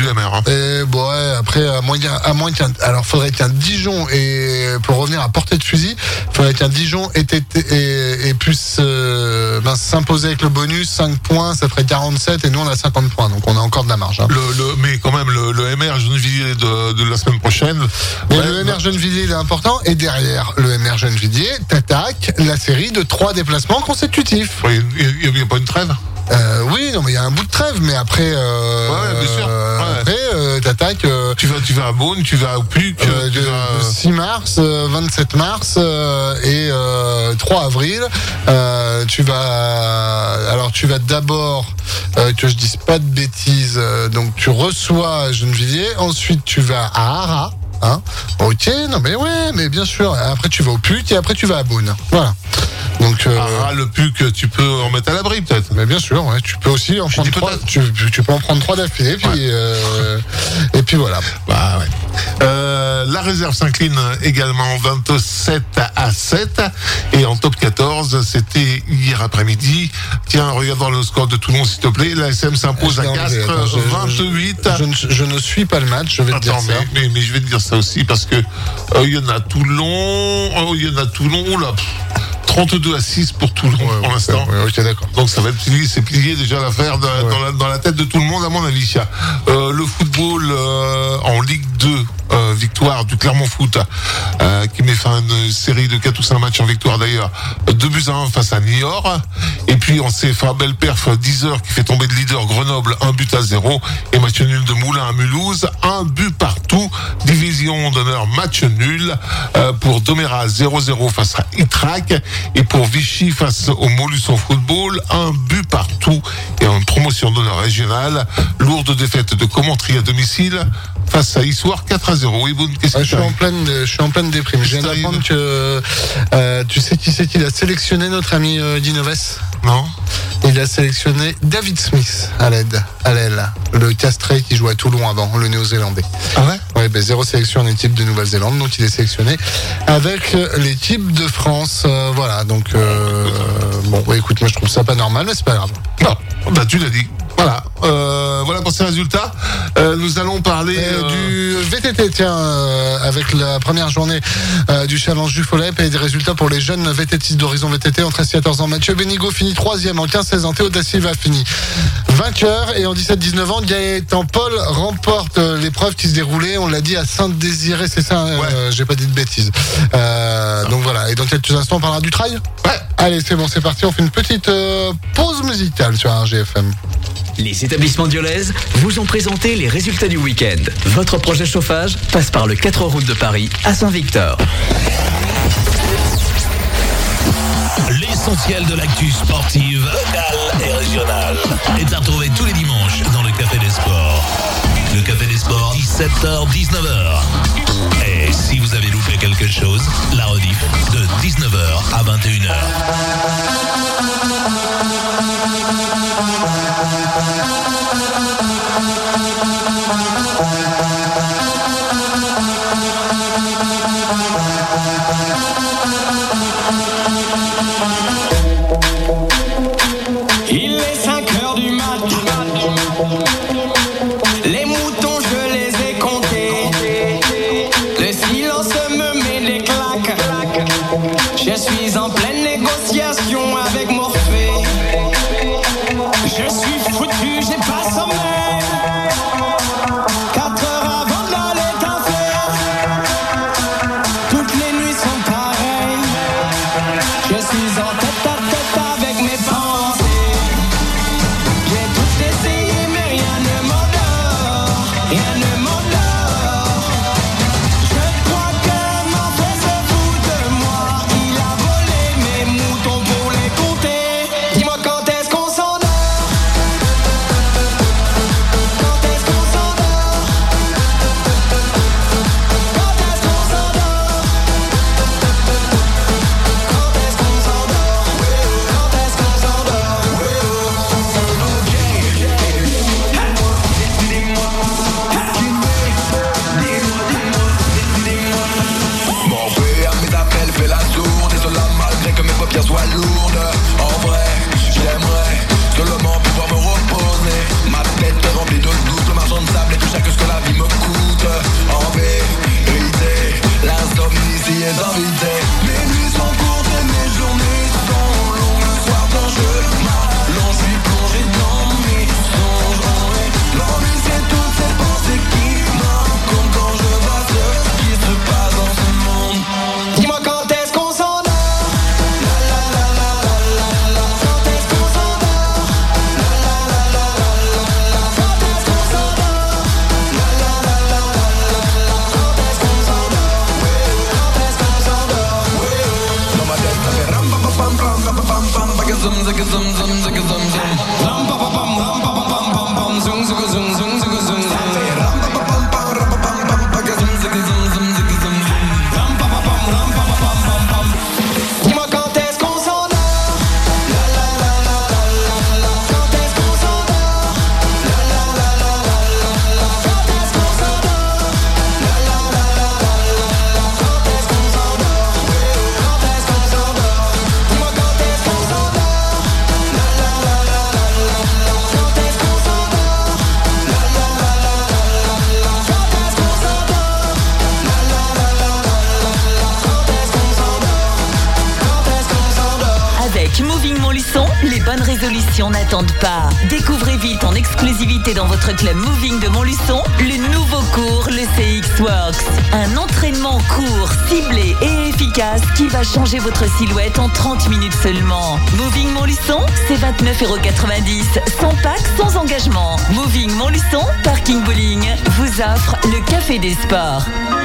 la mer. Hein. Et bon, ouais, après, à moins, à moins qu'un, alors faudrait qu'un Dijon et pour revenir à portée de fusil, faudrait qu'un Dijon ait été et, et puisse euh, ben, s'imposer avec le bonus cinq points, ça ferait quarante-sept et nous on a cinquante points, donc on a encore de la marge. Hein. Le, le, mais quand même le, le M R Gennevilliers de, de la semaine prochaine. Mais ouais, le M R Gennevilliers il est important et derrière le M R Gennevilliers, t'attaques la série de trois déplacements consécutifs. Il n'y a, a pas une trêve. Euh, oui, non, mais il y a un bout de trêve, mais après, euh, ouais, bien sûr. Ouais. Après, euh, t'attaques. Euh, tu vas, tu vas à Beaune, tu vas au Puc. Euh, tu de, vas... de six mars, euh, vingt-sept mars euh, et euh, trois avril. Euh, tu vas, alors tu vas d'abord, euh, que je dise pas de bêtises. Euh, donc tu reçois à Gennevilliers, ensuite tu vas à Arras. Hein, ok, non mais ouais, mais bien sûr. Après tu vas au Puc et après tu vas à Beaune. Voilà. Donc euh, ah, le Puc, tu peux en mettre à l'abri peut-être. Mais bien sûr, ouais, tu peux aussi en je prendre trois. Tu, tu peux en prendre trois d'affilée, puis ouais. euh, et puis voilà. Bah ouais. Euh, la réserve s'incline également vingt-sept à sept et en top quatorze, c'était hier après-midi. Tiens, regarde dans le score de Toulon s'il te plaît. La S M s'impose à Castres vingt-huit. Je, je, je, je ne suis pas le match, je vais Attends, te dire mais, ça. Mais, mais je vais te dire ça aussi parce que il euh, y en a Toulon, il euh, y en a Toulon, oh là. trente-deux à six pour Toulon ouais, pour l'instant. Ouais, ok, d'accord. Donc ça va être plié, c'est plié déjà l'affaire de, ouais. dans, la, dans la tête de tout le monde à mon avis. Euh, le football euh, en Ligue deux, euh, victoire du Clermont Foot euh, qui met fin à une série de quatre ou cinq matchs en victoire d'ailleurs. deux buts à un face à Niort. Et puis on s'est fait un bel perf dix heures qui fait tomber le leader Grenoble un but à zéro. Et match nul de Moulins à Mulhouse, un but partout. Division d'honneur match nul euh, pour Doméra zéro zéro face à Itrac. Et pour Vichy face au Montluçon Football, un but partout et en promotion d'honneur régionale. Lourde défaite de Commentry à domicile face à Issoire quatre à zéro. Oui, bon, qu'est-ce ah, que je, suis en pleine, je suis en pleine déprime. Je viens d'apprendre que euh, tu sais qui c'est qui a sélectionné notre ami euh, Dinoves? Non. Il a sélectionné David Smith à l'aide, à l'aile, le castré qui jouait à Toulon avant, le néo-zélandais. Ah ouais? Ouais, ben zéro sélection en équipe de Nouvelle-Zélande, donc il est sélectionné avec l'équipe de France. Euh, voilà, donc euh, bon, ouais, écoute, moi je trouve ça pas normal, mais c'est pas grave. Non, bah tu l'as dit. Voilà, euh, voilà pour ces résultats. Euh, nous allons parler euh, euh... du V T T, tiens, euh, avec la première journée euh, du challenge du Folep et des résultats pour les jeunes VTTistes d'Horizon V T T en treize quatorze ans. Mathieu Bénigo finit troisième, en quinze seize ans. Théo Da Silva finit vainqueur et en dix-sept dix-neuf ans, Gaëtan Paul remporte euh, l'épreuve qui se déroulait, on l'a dit, à Sainte-Désirée, c'est ça, ouais. euh, j'ai pas dit de bêtises. Euh, donc voilà, et dans quelques instants, on parlera du trail. Ouais. Allez, c'est bon, c'est parti, on fait une petite euh, pause musicale sur R G F M. Les établissements Diolèse vous ont présenté les résultats du week-end. Votre projet chauffage passe par le quatre route de Paris à Saint-Victor. L'essentiel de l'actu sportive, locale et régionale est à retrouver tous les dimanches dans le Café des Sports. Le Café des Sports, dix-sept heures dix-neuf heures. Et si vous avez loupé quelque chose, la rediff de dix-neuf heures à vingt et une heures. Il est cinq heures du mat. Les moutons, je les ai comptés. Le silence me met des claques. Je suis en pleine négociation avec Morphée. Je suis foutu, j'ai pas sommeil. Quatre heures avant d'aller taffer. Toutes les nuits sont pareilles. Je suis en tête à tête avec mes pensées. J'ai tout essayé mais rien ne m'endort. Rien ne m'endort. Je crois que mon frère se fout de moi. Il a volé mes moutons pour les compter. Dis-moi quand est-ce qu'on s'endort. Quand est-ce qu'on s'endort. Quand est-ce qu'on s'endort. Quand est-ce qu'on s'endort. Quand est-ce qu'on s'endort. Ok. Dis-moi, résolutions n'attendent pas. Découvrez vite en exclusivité dans votre club Moving de Montluçon le nouveau cours, le C X Works. Un entraînement court, ciblé et efficace qui va changer votre silhouette en trente minutes seulement. Moving Montluçon, c'est vingt-neuf euros quatre-vingt-dix, sans pack, sans engagement. Moving Montluçon, Parking Bowling, vous offre le Café des Sports.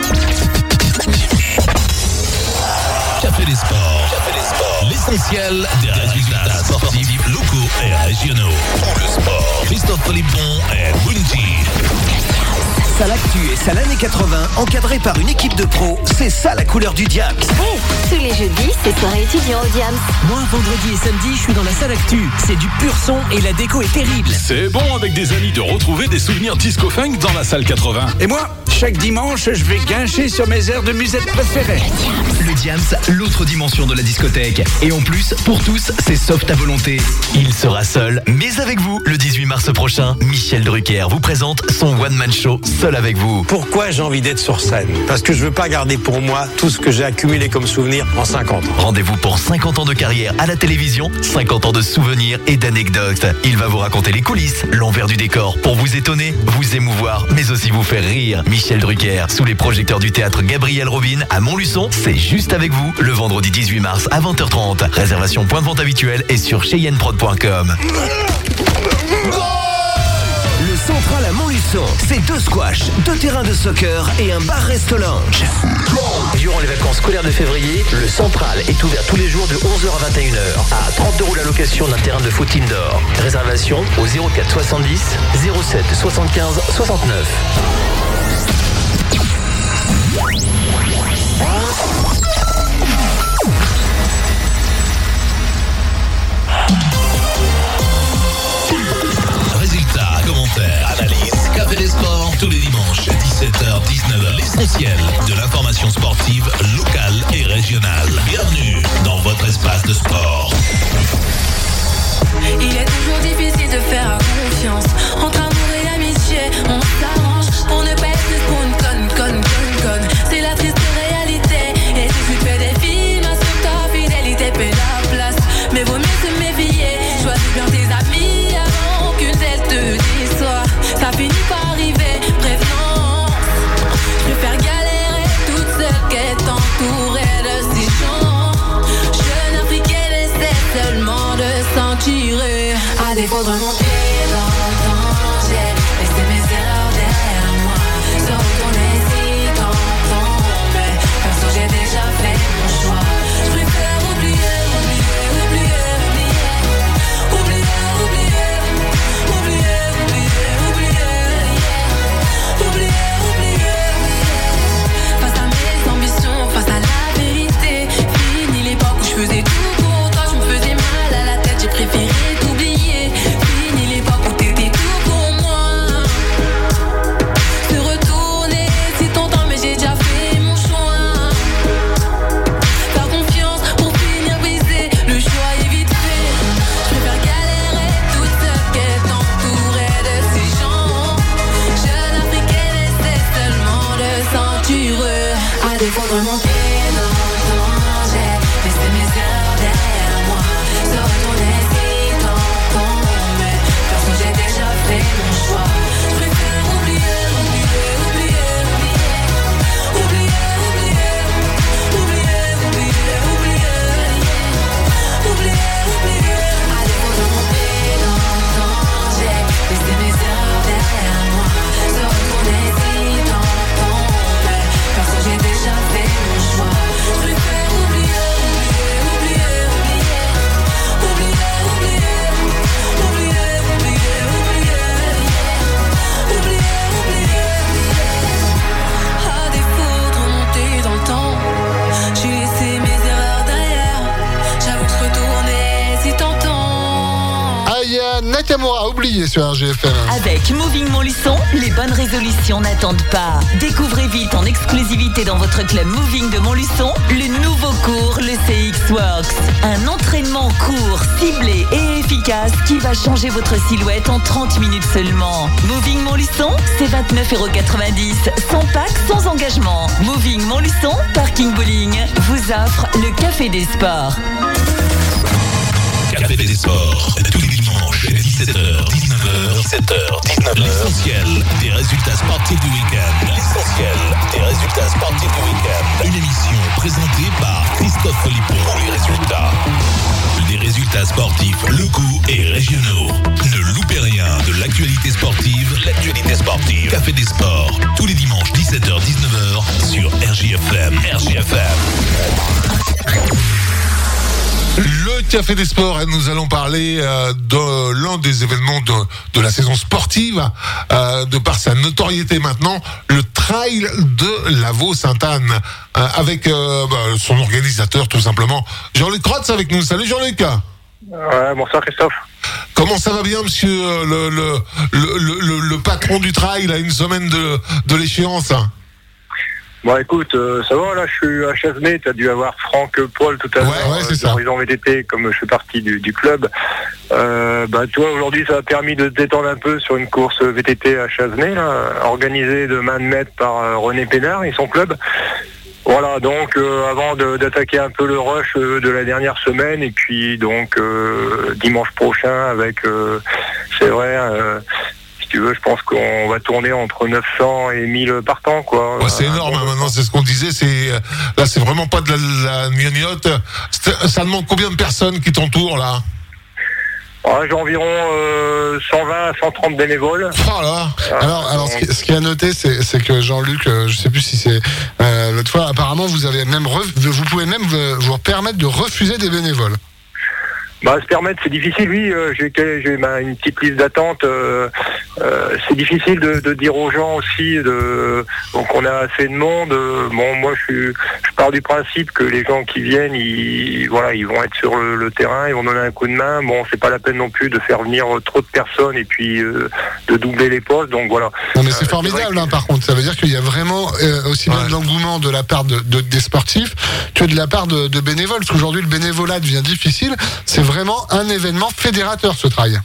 Café des Sports. Café des Sports. L'essentiel des résultats sportifs locaux et régionaux. Pour le sport. Christophe Philippon et Bunty. Ça l'actu et ça l'année quatre-vingts, encadré par une équipe de pros, c'est ça la couleur du Diams. Hey, tous les jeudis, c'est soirée étudiant au Diams. Moi, vendredi et samedi, je suis dans la salle actu. C'est du pur son et la déco est terrible. C'est bon avec des amis de retrouver des souvenirs disco-funk dans la salle quatre-vingts. Et moi, chaque dimanche, je vais guincher sur mes airs de musette préférées. Le Diams, l'autre dimension de la discothèque. Et en plus, pour tous, c'est soft à volonté. Il sera seul, mais avec vous. Le dix-huit mars prochain, Michel Drucker vous présente son one-man show Seul avec vous. Pourquoi j'ai envie d'être sur scène? Parce que je veux pas garder pour moi tout ce que j'ai accumulé comme souvenir en cinquante ans. Rendez-vous pour cinquante ans de carrière à la télévision, cinquante ans de souvenirs et d'anecdotes. Il va vous raconter les coulisses, l'envers du décor pour vous étonner, vous émouvoir, mais aussi vous faire rire. Michel Drucker, sous les projecteurs du théâtre Gabriel Robin à Montluçon, c'est juste avec vous, le vendredi dix-huit mars à vingt heures trente. Réservation point de vente habituelle et sur cheyenne prod point com. Le Central à Montluçon, c'est deux squash, deux terrains de soccer et un bar-resto-lounge. Durant les vacances scolaires de février, le Central est ouvert tous les jours de onze heures à vingt et une heures à trente euros la location d'un terrain de foot indoor. Réservation au zéro quatre soixante-dix zéro sept soixante-quinze soixante-neuf. Résultats, commentaires, analyses, Café des Sports, tous les dimanches, dix-sept heures dix-neuf heures, l'essentiel de l'information sportive locale et régionale. Bienvenue dans votre espace de sport. Il est toujours difficile de faire confiance. Entre amour et amitié, on s'arrange pour ne pas être plus pour une conne, conne, conne, conne. C'est la triste réalité. Et si tu fais des films, assure ta fidélité, paie la place. Mais vaut mieux se méfier. Choisis bien tes amis avant qu'une telle te déçoive. Ça finit par arriver, prévenance. Je préfère galérer toute seule qu'être entourée de ces gens. Jeune africaine essaie seulement de s'en tirer. À défaut de remonter dans le danger, laisser mes erreurs derrière moi. Se retourner si t'en tombes. Perso j'ai déjà fait mon choix. Je préfère oublier, oublier, oublier, oublier. Oublier, oublier, oublier, oublier, oublier. Oublier, oublier, face à mes ambitions, face à la vérité. Fini l'époque où je faisais tout pour toi. Je me faisais mal à la tête, j'ai préféré t'oublier. Fini l'époque où t'étais tout pour moi. Se retourner si ton temps, mais j'ai déjà fait mon choix. Faire confiance pour finir brisé, le choix est vite fait. Je préfère galérer toute seule qu'être entourée de ces gens. Jeune africaine essaie seulement de s'en tirer. À défaut de remonter dans le danger, laisser mes erreurs derrière moi. Se retourner si t'en tombes. Perso j'ai déjà fait mon choix. Je préfère oublier, oublier, oublier, oublier. Oublier, oublier, oublier, oublier, oublier. Oublier, oublier. À défaut de remonter dans le danger, laisser mes erreurs derrière moi. Se retourner si t'en tombes. Perso j'ai déjà fait mon choix. Je préfère oublier, oublier, oublier, oublier. Oublier, oublier, oublier, oublier, oublier. Oublier, oublier. À défaut de remonter dans le temps, j'ai laissé mes erreurs derrière. J'avoue que se retourner si tentant. Aya Nakamura, oublié sur R G F M. Avec Moving Montluçon, les bonnes résolutions n'attendent pas. Découvrez vite en exclusivité dans votre club Moving de Montluçon le nouveau cours, le C X Works. Un entraînement court, ciblé et efficace qui va changer votre silhouette en trente minutes seulement. Moving Montluçon, c'est vingt-neuf euros quatre-vingt-dix, sans pack, sans engagement. Moving Montluçon, Parking Bowling, vous offre le Café des Sports. Café des Sports. Tous les dimanches, dix-sept heures, dix-neuf heures. dix-sept heures, dix-neuf heures. L'essentiel des résultats sportifs du week-end. L'essentiel des résultats sportifs du week-end. Une émission présentée par Christophe Philippon pour les résultats. Les résultats sportifs locaux et régionaux. Ne loupez rien de l'actualité sportive. L'actualité sportive. Café des Sports. Tous les dimanches, dix-sept heures, dix-neuf heures sur R J F M. R J F M. Le Café des Sports, et nous allons parler euh, de l'un des événements de, de la saison sportive, euh, de par sa notoriété maintenant, le Trail de Lavaux-Sainte-Anne, euh, avec euh, bah, son organisateur tout simplement, Jean-Luc Rotz avec nous. Salut Jean-Luc. Ouais, bonsoir Christophe. Comment ça va bien, monsieur le, le, le, le, le, le patron du Trail à une semaine de, de l'échéance? Bon écoute, euh, ça va, là je suis à Chassenay, tu as dû avoir Franck Paul tout à l'heure, ouais, ouais, c'est ça. d'Horizon V T T, comme je fais partie du, du club. Euh, bah toi aujourd'hui ça a permis de te détendre un peu sur une course V T T à Chassenay, là, organisée de main de maître par euh, René Pénard et son club. Voilà, donc euh, avant de, d'attaquer un peu le rush euh, de la dernière semaine, et puis donc euh, dimanche prochain avec, euh, c'est vrai... Euh, Si tu veux, je pense qu'on va tourner entre neuf cents et mille partants, quoi. Ouais, c'est énorme, hein, maintenant, c'est ce qu'on disait, c'est, là, c'est vraiment pas de la, la gnognotte. Ça demande combien de personnes qui t'entourent, là? Ouais, j'ai environ euh, cent vingt à cent trente bénévoles. Oh là. Alors, alors ce, qui, ce qui est à noter, c'est, c'est que Jean-Luc, euh, je sais plus si c'est euh, l'autre fois, apparemment, vous avez même, ref, vous pouvez même vous permettre de refuser des bénévoles. Bah, se permettre, c'est difficile, oui. Euh, j'ai j'ai bah, une petite liste d'attente. Euh, euh, c'est difficile de, de dire aux gens aussi. De, donc, on a assez de monde. Euh, bon, moi, je, suis, je pars du principe que les gens qui viennent, ils, voilà, ils vont être sur le, le terrain, ils vont donner un coup de main. Bon, c'est pas la peine non plus de faire venir trop de personnes et puis euh, de doubler les postes. Donc voilà. Non, mais c'est euh, formidable, c'est hein, par contre. Ça veut dire qu'il y a vraiment euh, aussi bien ouais. de l'engouement de la part de, de, des sportifs que de la part de, de bénévoles. Parce qu'aujourd'hui, le bénévolat devient difficile. C'est vraiment un événement fédérateur, ce trail.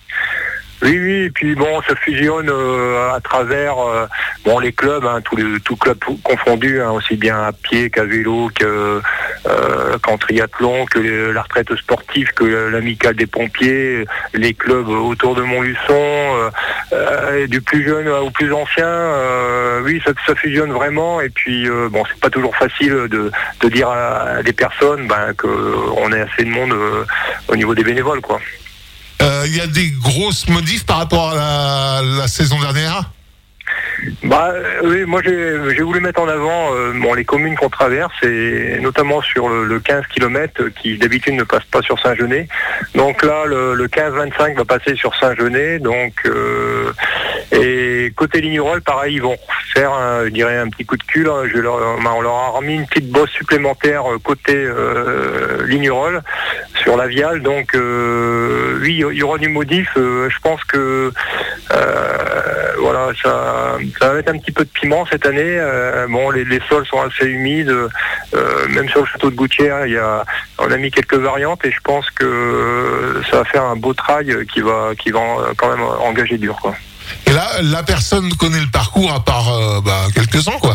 Oui, oui, et puis bon, ça fusionne euh, à travers euh, bon les clubs, hein, tous les tous clubs confondus, hein, aussi bien à pied qu'à vélo, que euh, qu'en triathlon, que les, la retraite sportive, que l'amicale des pompiers, les clubs autour de Montluçon, euh, euh, du plus jeune au plus ancien. Euh, oui, ça, ça fusionne vraiment. Et puis euh, bon, c'est pas toujours facile de de dire à des personnes ben que on est assez de monde euh, au niveau des bénévoles, quoi. Il euh, y a des grosses modifs par rapport à la, la saison dernière? Bah euh, oui, moi j'ai, j'ai voulu mettre en avant euh, bon, les communes qu'on traverse, et notamment sur le, le quinze kilomètres qui d'habitude ne passe pas sur Saint-Genès. Donc là, le, le quinze vingt-cinq va passer sur Saint-Genès. Donc euh, et côté Lignerolles, pareil, ils vont faire, un, je dirais, un petit coup de cul. Là. Je leur, on leur a remis une petite bosse supplémentaire côté euh, Lignerolles sur la Viale. Donc euh, oui, il y aura du modif. Euh, je pense que euh, voilà, ça. Ça va mettre un petit peu de piment cette année. Euh, bon, les, les sols sont assez humides. Euh, même sur le château de Gouttière, il y a, on a mis quelques variantes, et je pense que ça va faire un beau trail qui va, qui va quand même engager dur, quoi. Et là, la personne connaît le parcours à part euh, bah, quelques-uns, quoi.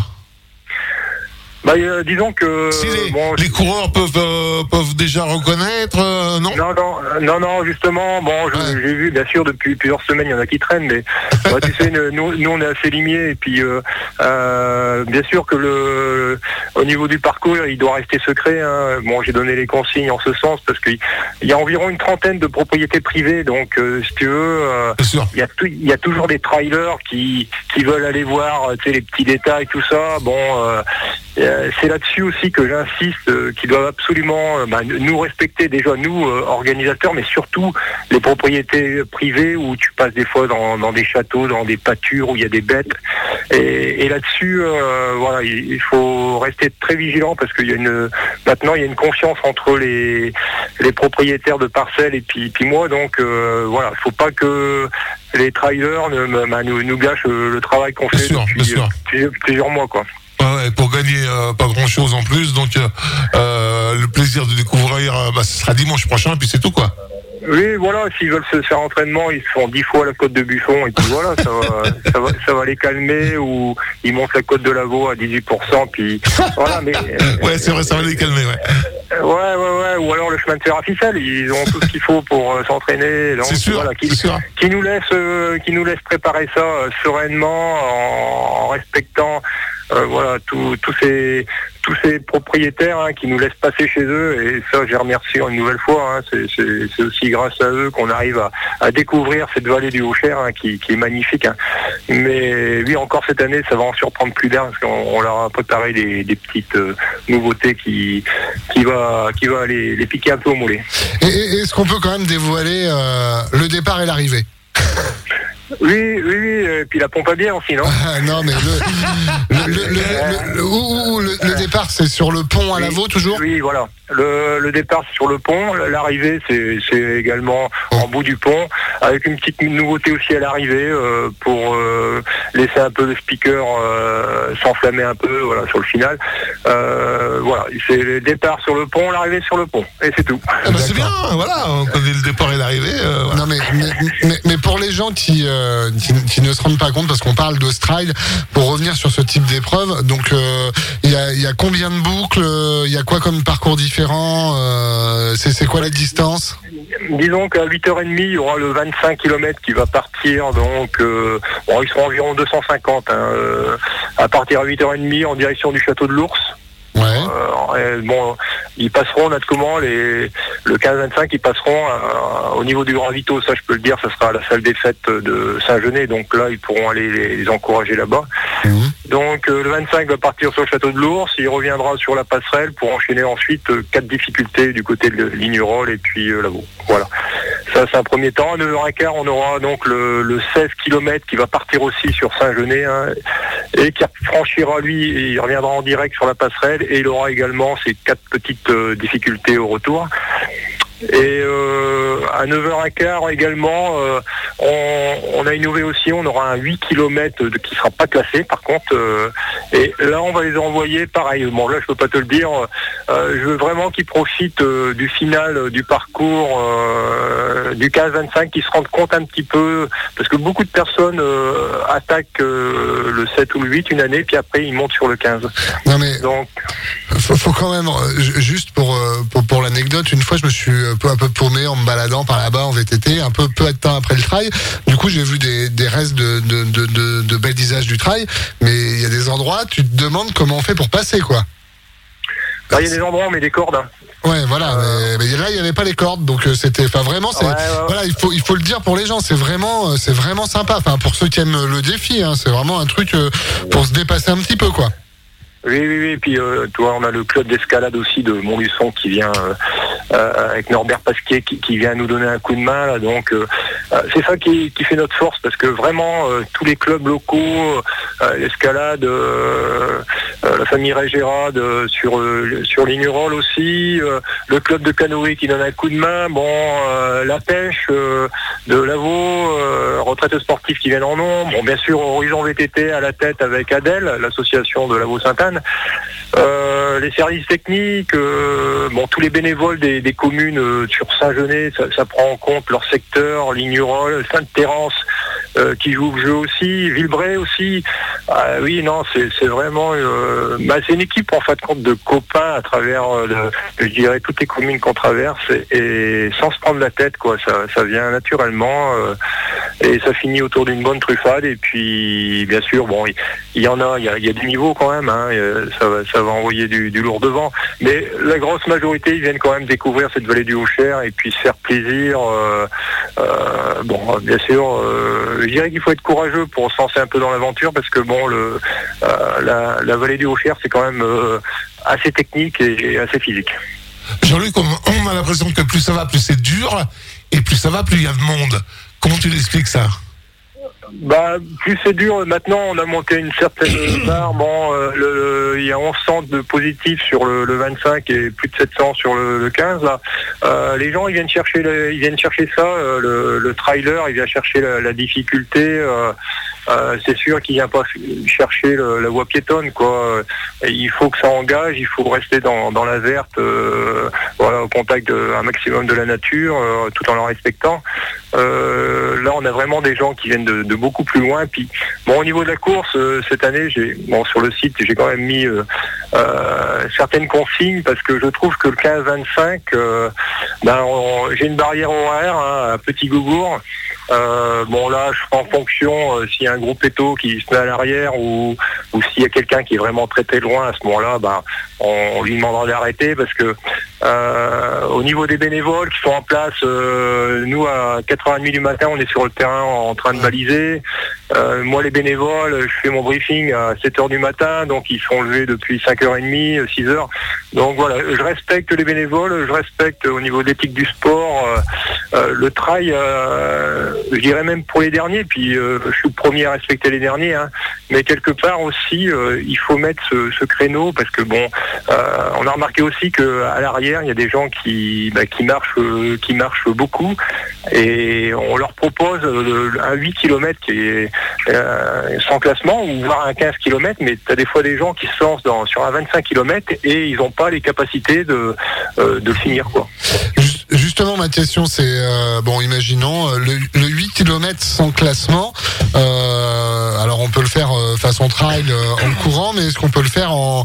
Bah, euh, disons que si les, bon, les coureurs peuvent euh, peuvent déjà reconnaître, euh, non Non, non, non, non, justement, bon, je, ouais. j'ai vu, bien sûr, depuis plusieurs semaines, il y en a qui traînent, mais bah, tu sais, nous, nous, on est assez limiers, et puis, euh, euh, bien sûr que le, au niveau du parcours, il doit rester secret. Hein. Bon, j'ai donné les consignes en ce sens, parce qu'il y a environ une trentaine de propriétés privées, donc, euh, si tu veux, euh, il y a il y a toujours des trailers qui qui veulent aller voir, tu sais, les petits détails, tout ça. Bon. Euh, C'est là-dessus aussi que j'insiste, euh, qu'ils doivent absolument euh, bah, nous respecter, déjà nous, euh, organisateurs, mais surtout les propriétés privées où tu passes des fois dans, dans des châteaux, dans des pâtures où il y a des bêtes. Et, et là-dessus, euh, voilà, il, il faut rester très vigilant, parce qu'il y a une maintenant il y a une confiance entre les les propriétaires de parcelles et puis, puis moi. Donc euh, voilà, il faut pas que les trailers ne, bah, nous, nous gâchent le, le travail qu'on fait sûr, depuis euh, plusieurs, plusieurs mois, quoi. Ouais, pour gagner euh, pas grand chose en plus, donc euh, le plaisir de découvrir, euh, bah, ce sera dimanche prochain, et puis c'est tout, quoi. Oui, voilà, s'ils veulent se faire entraînement, ils se font dix fois la côte de Buffon, et puis voilà, ça va, ça va, ça va les calmer, ou ils montent la côte de Lavaux à dix-huit pour cent, puis voilà, mais... ouais, c'est vrai, ça va les calmer, ouais. Ouais, ouais, ouais, ou alors le chemin de fer à ficelle, ils ont tout ce qu'il faut pour euh, s'entraîner. Donc, C'est sûr, voilà, qui, c'est sûr. qui nous laisse, euh, qui nous laisse préparer ça euh, sereinement, en, en respectant, euh, voilà, tous tous ces tous ces propriétaires hein, qui nous laissent passer chez eux. Et ça, je les remercie une nouvelle fois. Hein, c'est, c'est, c'est aussi grâce à eux qu'on arrive à, à découvrir cette vallée du Haut-Cher hein, qui, qui est magnifique. Hein. Mais oui, encore cette année, ça va en surprendre plus d'un parce qu'on on leur a préparé des, des petites euh, nouveautés qui qui va qui va les, les piquer un peu au mollet. Et, et est-ce qu'on peut quand même dévoiler euh, le départ et l'arrivée? Oui, oui, oui, et puis la pompe à bière aussi, non? Ah, non, mais le, le, le, le, le, le, où, où, le, le départ, c'est sur le pont à oui, Lavaux, toujours? Oui, voilà. Le, le départ, c'est sur le pont. L'arrivée, c'est, c'est également oh. en bout du pont, avec une petite nouveauté aussi à l'arrivée, euh, pour euh, laisser un peu le speaker euh, s'enflammer un peu, voilà, sur le final. Euh, voilà, c'est le départ sur le pont, l'arrivée sur le pont, et c'est tout. Ah bah c'est bien, voilà, on connaît le départ et l'arrivée. Euh, voilà. Non, mais, mais, mais, mais pour les gens qui, euh, qui, qui ne se rendent pas compte, parce qu'on parle d'Austrail, pour revenir sur ce type d'épreuve, donc il euh, y, y a combien de boucles, il y a quoi comme parcours différent, euh, c'est, c'est quoi la distance? Disons qu'à huit heures trente, il y aura le vingt-cinq kilomètres qui va partir, donc euh, bon, ils seront environ deux cent cinquante, hein, euh, à partir à huit heures trente en direction du château de l'Ours. Ouais. Euh, bon, ils passeront comment les le quinze vingt-cinq, ils passeront à, au niveau du ravito, ça je peux le dire, ça sera à la salle des fêtes de Saint-Genès, donc là ils pourront aller les, les encourager là-bas. Mmh. Donc euh, le vingt-cinq va partir sur le château de l'Ours, il reviendra sur la passerelle pour enchaîner ensuite euh, quatre difficultés du côté de Lignerolles et puis euh, là-haut. Voilà. Ça c'est un premier temps. À neuf heures quinze, on aura donc le, le seize kilomètres qui va partir aussi sur Saint-Genès hein, et qui franchira lui, il reviendra en direct sur la passerelle et il aura également ces quatre petites euh, difficultés au retour. Et euh, à neuf heures quinze également, euh, on, on a innové aussi, on aura un huit kilomètres de, qui ne sera pas classé par contre. Euh, et là, on va les envoyer pareil. Bon, là, je peux pas te le dire. Euh, je veux vraiment qu'ils profitent euh, du final euh, du parcours euh, du quinze vingt-cinq, qu'ils se rendent compte un petit peu, parce que beaucoup de personnes euh, attaquent euh, le sept ou le huit une année, puis après, ils montent sur le quinze. Non mais, donc, faut, faut quand même, juste pour, pour, pour l'anecdote, une fois, je me suis peu un peu paumé en me baladant par là-bas en V T T, un peu peu de temps après le trail. Du coup, j'ai vu des, des restes de, de, de, de, de belles visages du trail, mais il y a des endroits, tu te demandes comment on fait pour passer, quoi. Là, il y a des endroits où on met des cordes. Ouais, voilà. Euh... Mais, mais là, il n'y avait pas les cordes, donc c'était, enfin, vraiment, c'est, ouais, ouais. voilà, il faut, il faut le dire pour les gens, c'est vraiment, c'est vraiment sympa. Enfin, pour ceux qui aiment le défi, hein, c'est vraiment un truc euh, pour se dépasser un petit peu, quoi. Oui, oui, oui. Et puis, euh, toi, on a le club d'escalade aussi de Montluçon qui vient euh, euh, avec Norbert Pasquier qui, qui vient nous donner un coup de main. Là, donc, euh, c'est ça qui, qui fait notre force parce que vraiment, euh, tous les clubs locaux, euh, l'escalade, euh, euh, la famille Régérade euh, sur euh, sur Lignerolles aussi, euh, le club de canoë qui donne un coup de main. Bon, euh, la pêche euh, de Lavaux, euh, retraites sportifs qui viennent en nombre. Bon, bien sûr, Horizon V T T à la tête avec Adèle, l'association de Lavaux-Sainte-Anne. Euh, les services techniques, euh, bon, tous les bénévoles des, des communes euh, sur Saint-Genès, ça, ça prend en compte leur secteur, Lignerolles, Sainte-Thérence, euh, qui joue le jeu aussi, Villebray aussi. Ah, oui, non, c'est, c'est vraiment, euh, bah, c'est une équipe en fin de compte de copains à travers, euh, de, je dirais, toutes les communes qu'on traverse et, et sans se prendre la tête, quoi. Ça, ça vient naturellement euh, et ça finit autour d'une bonne truffade. Et puis, bien sûr, bon, il, il y en a, il y a, il y a des niveaux quand même. Hein, ça va, ça va envoyer du, du lourd devant. Mais la grosse majorité, ils viennent quand même découvrir cette vallée du Haut-Cher et puis se faire plaisir. Euh, euh, bon, bien sûr, euh, je dirais qu'il faut être courageux pour se lancer un peu dans l'aventure parce que bon, le, euh, la, la vallée du Haut-Cher, c'est quand même euh, assez technique et, et assez physique. Jean-Luc, on, on a l'impression que plus ça va, plus c'est dur, et plus ça va, plus il y a de monde. Comment tu l'expliques ça ? Bah, plus c'est dur. Maintenant, on a monté une certaine barre. Bon, euh, le, le, il y a onze cents de positifs sur le, le vingt-cinq et plus de sept cents sur le, le quinze. Là, euh, les gens, ils viennent chercher, le, ils viennent chercher ça. Euh, le, le trailer, il vient chercher la, la difficulté. Euh, euh, c'est sûr qu'il vient pas chercher le, la voie piétonne, quoi. Et il faut que ça engage. Il faut rester dans, dans la verte, euh, voilà, au contact d'un maximum de la nature, euh, tout en la respectant. Euh, là, on a vraiment des gens qui viennent de, de beaucoup plus loin. Puis, bon, au niveau de la course, euh, cette année, j'ai, bon, sur le site, j'ai quand même mis euh, euh, certaines consignes parce que je trouve que le quinze vingt-cinq, euh, ben, on, j'ai une barrière horaire, hein, à Petit Gougour. Euh, bon là, je ferai en fonction euh, s'il y a un gros péto qui se met à l'arrière ou, ou s'il y a quelqu'un qui est vraiment très très loin à ce moment-là, ben, on, on lui demandera d'arrêter parce que euh, au niveau des bénévoles qui sont en place, euh, nous à quatre heures trente du matin, on est sur le terrain en train de baliser. Euh, moi les bénévoles, je fais mon briefing à sept heures du matin, donc ils sont levés depuis cinq heures trente, six heures. Donc voilà, je respecte les bénévoles, je respecte au niveau de l'éthique du sport, euh, euh, le trail, euh, je dirais même pour les derniers, puis euh, je suis le premier à respecter les derniers, hein, mais quelque part aussi, euh, il faut mettre ce, ce créneau, parce que bon, euh, on a remarqué aussi qu'à l'arrière, il y a des gens qui, bah, qui, marchent, euh, qui marchent beaucoup, et on leur propose euh, un huit kilomètres qui est euh, sans classement, ou voire un quinze kilomètres, mais tu as des fois des gens qui se lancent dans, sur un vingt-cinq kilomètres, et ils n'ont pas les capacités de, euh, de finir, quoi. Justement, ma question, c'est, euh, bon, imaginons, euh, le, le huit kilomètres sans classement, euh, alors on peut le faire euh, façon trail euh, en courant, mais est-ce qu'on peut le faire en,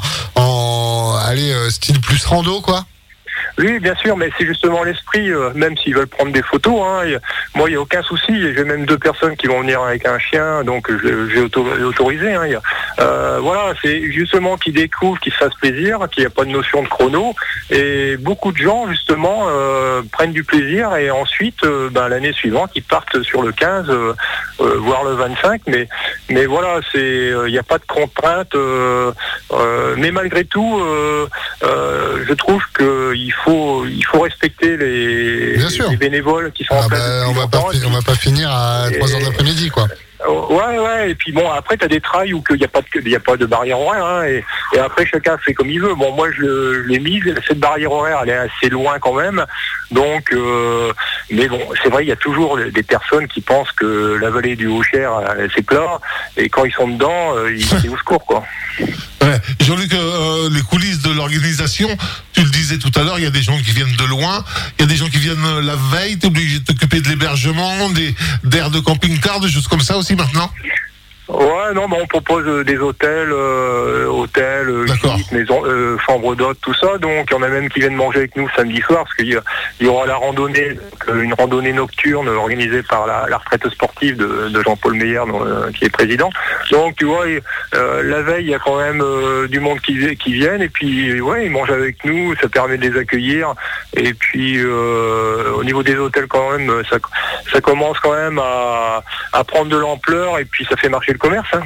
en allez, euh, style plus rando, quoi? Oui, bien sûr, mais c'est justement l'esprit, euh, même s'ils veulent prendre des photos, hein, y a, moi, il n'y a aucun souci, j'ai même deux personnes qui vont venir avec un chien, donc j'ai auto, autorisé. Hein, y a, euh, voilà, c'est justement qu'ils découvrent, qu'ils se fassent plaisir, qu'il n'y a pas de notion de chrono, et beaucoup de gens, justement, euh, prennent du plaisir, et ensuite, euh, ben, l'année suivante, ils partent sur le quinze, euh, euh, voire le vingt-cinq, mais, mais voilà, il euh, n'y a pas de contrainte, euh, euh, mais malgré tout, euh, euh, je trouve qu'il faut Faut, il faut respecter les, les bénévoles qui sont ah en place. Bah, on va pas, on va pas finir à trois heures de l'après-midi, quoi. Ouais, ouais, et puis bon, après, tu as des trails où il n'y a, a pas de barrière horaire, hein, et, et après, chacun fait comme il veut. Bon, moi, je, je l'ai mise, cette barrière horaire, elle est assez loin quand même, donc, euh, mais bon, c'est vrai, il y a toujours des personnes qui pensent que la vallée du Haut-Cher, c'est plat, et quand ils sont dedans, euh, ils c'est au secours, quoi. Ouais. Jean-Luc, euh, les coulisses de l'organisation, tu le disais tout à l'heure, il y a des gens qui viennent de loin, il y a des gens qui viennent la veille, tu es obligé de t'occuper de l'hébergement, des, d'aires de camping-car, des choses comme ça aussi maintenant? Ouais, non, mais on propose euh, des hôtels, euh, hôtels, euh, gîtes, maisons, euh, chambres d'hôtes, tout ça. Donc, il y en a même qui viennent manger avec nous samedi soir, parce qu'il y, y aura la randonnée, donc, une randonnée nocturne organisée par la, la retraite sportive de, de Jean-Paul Meyer, euh, qui est président. Donc, tu vois, euh, la veille, il y a quand même euh, du monde qui, qui viennent, et puis, ouais, ils mangent avec nous, ça permet de les accueillir. Et puis, euh, au niveau des hôtels, quand même, ça, ça commence quand même à, à prendre de l'ampleur, et puis ça fait marcher le commerce, hein.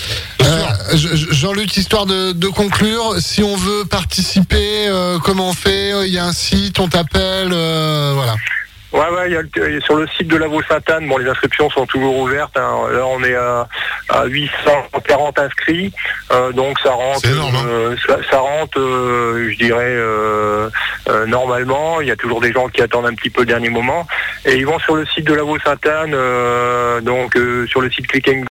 Euh, Jean-Luc, histoire de, de conclure, si on veut participer, euh, comment on fait? Il y a un site, on t'appelle, euh, voilà. Ouais, ouais, il y a le, sur le site de la Vaux-Sainte-Anne, bon, les inscriptions sont toujours ouvertes, hein. Là, on est à, à huit cent quarante inscrits, euh, donc ça rentre, euh, ça, ça rentre, euh, je dirais, euh, euh, normalement. Il y a toujours des gens qui attendent un petit peu le dernier moment, et ils vont sur le site de la Vaux-Sainte-Anne, euh, donc euh, sur le site Click and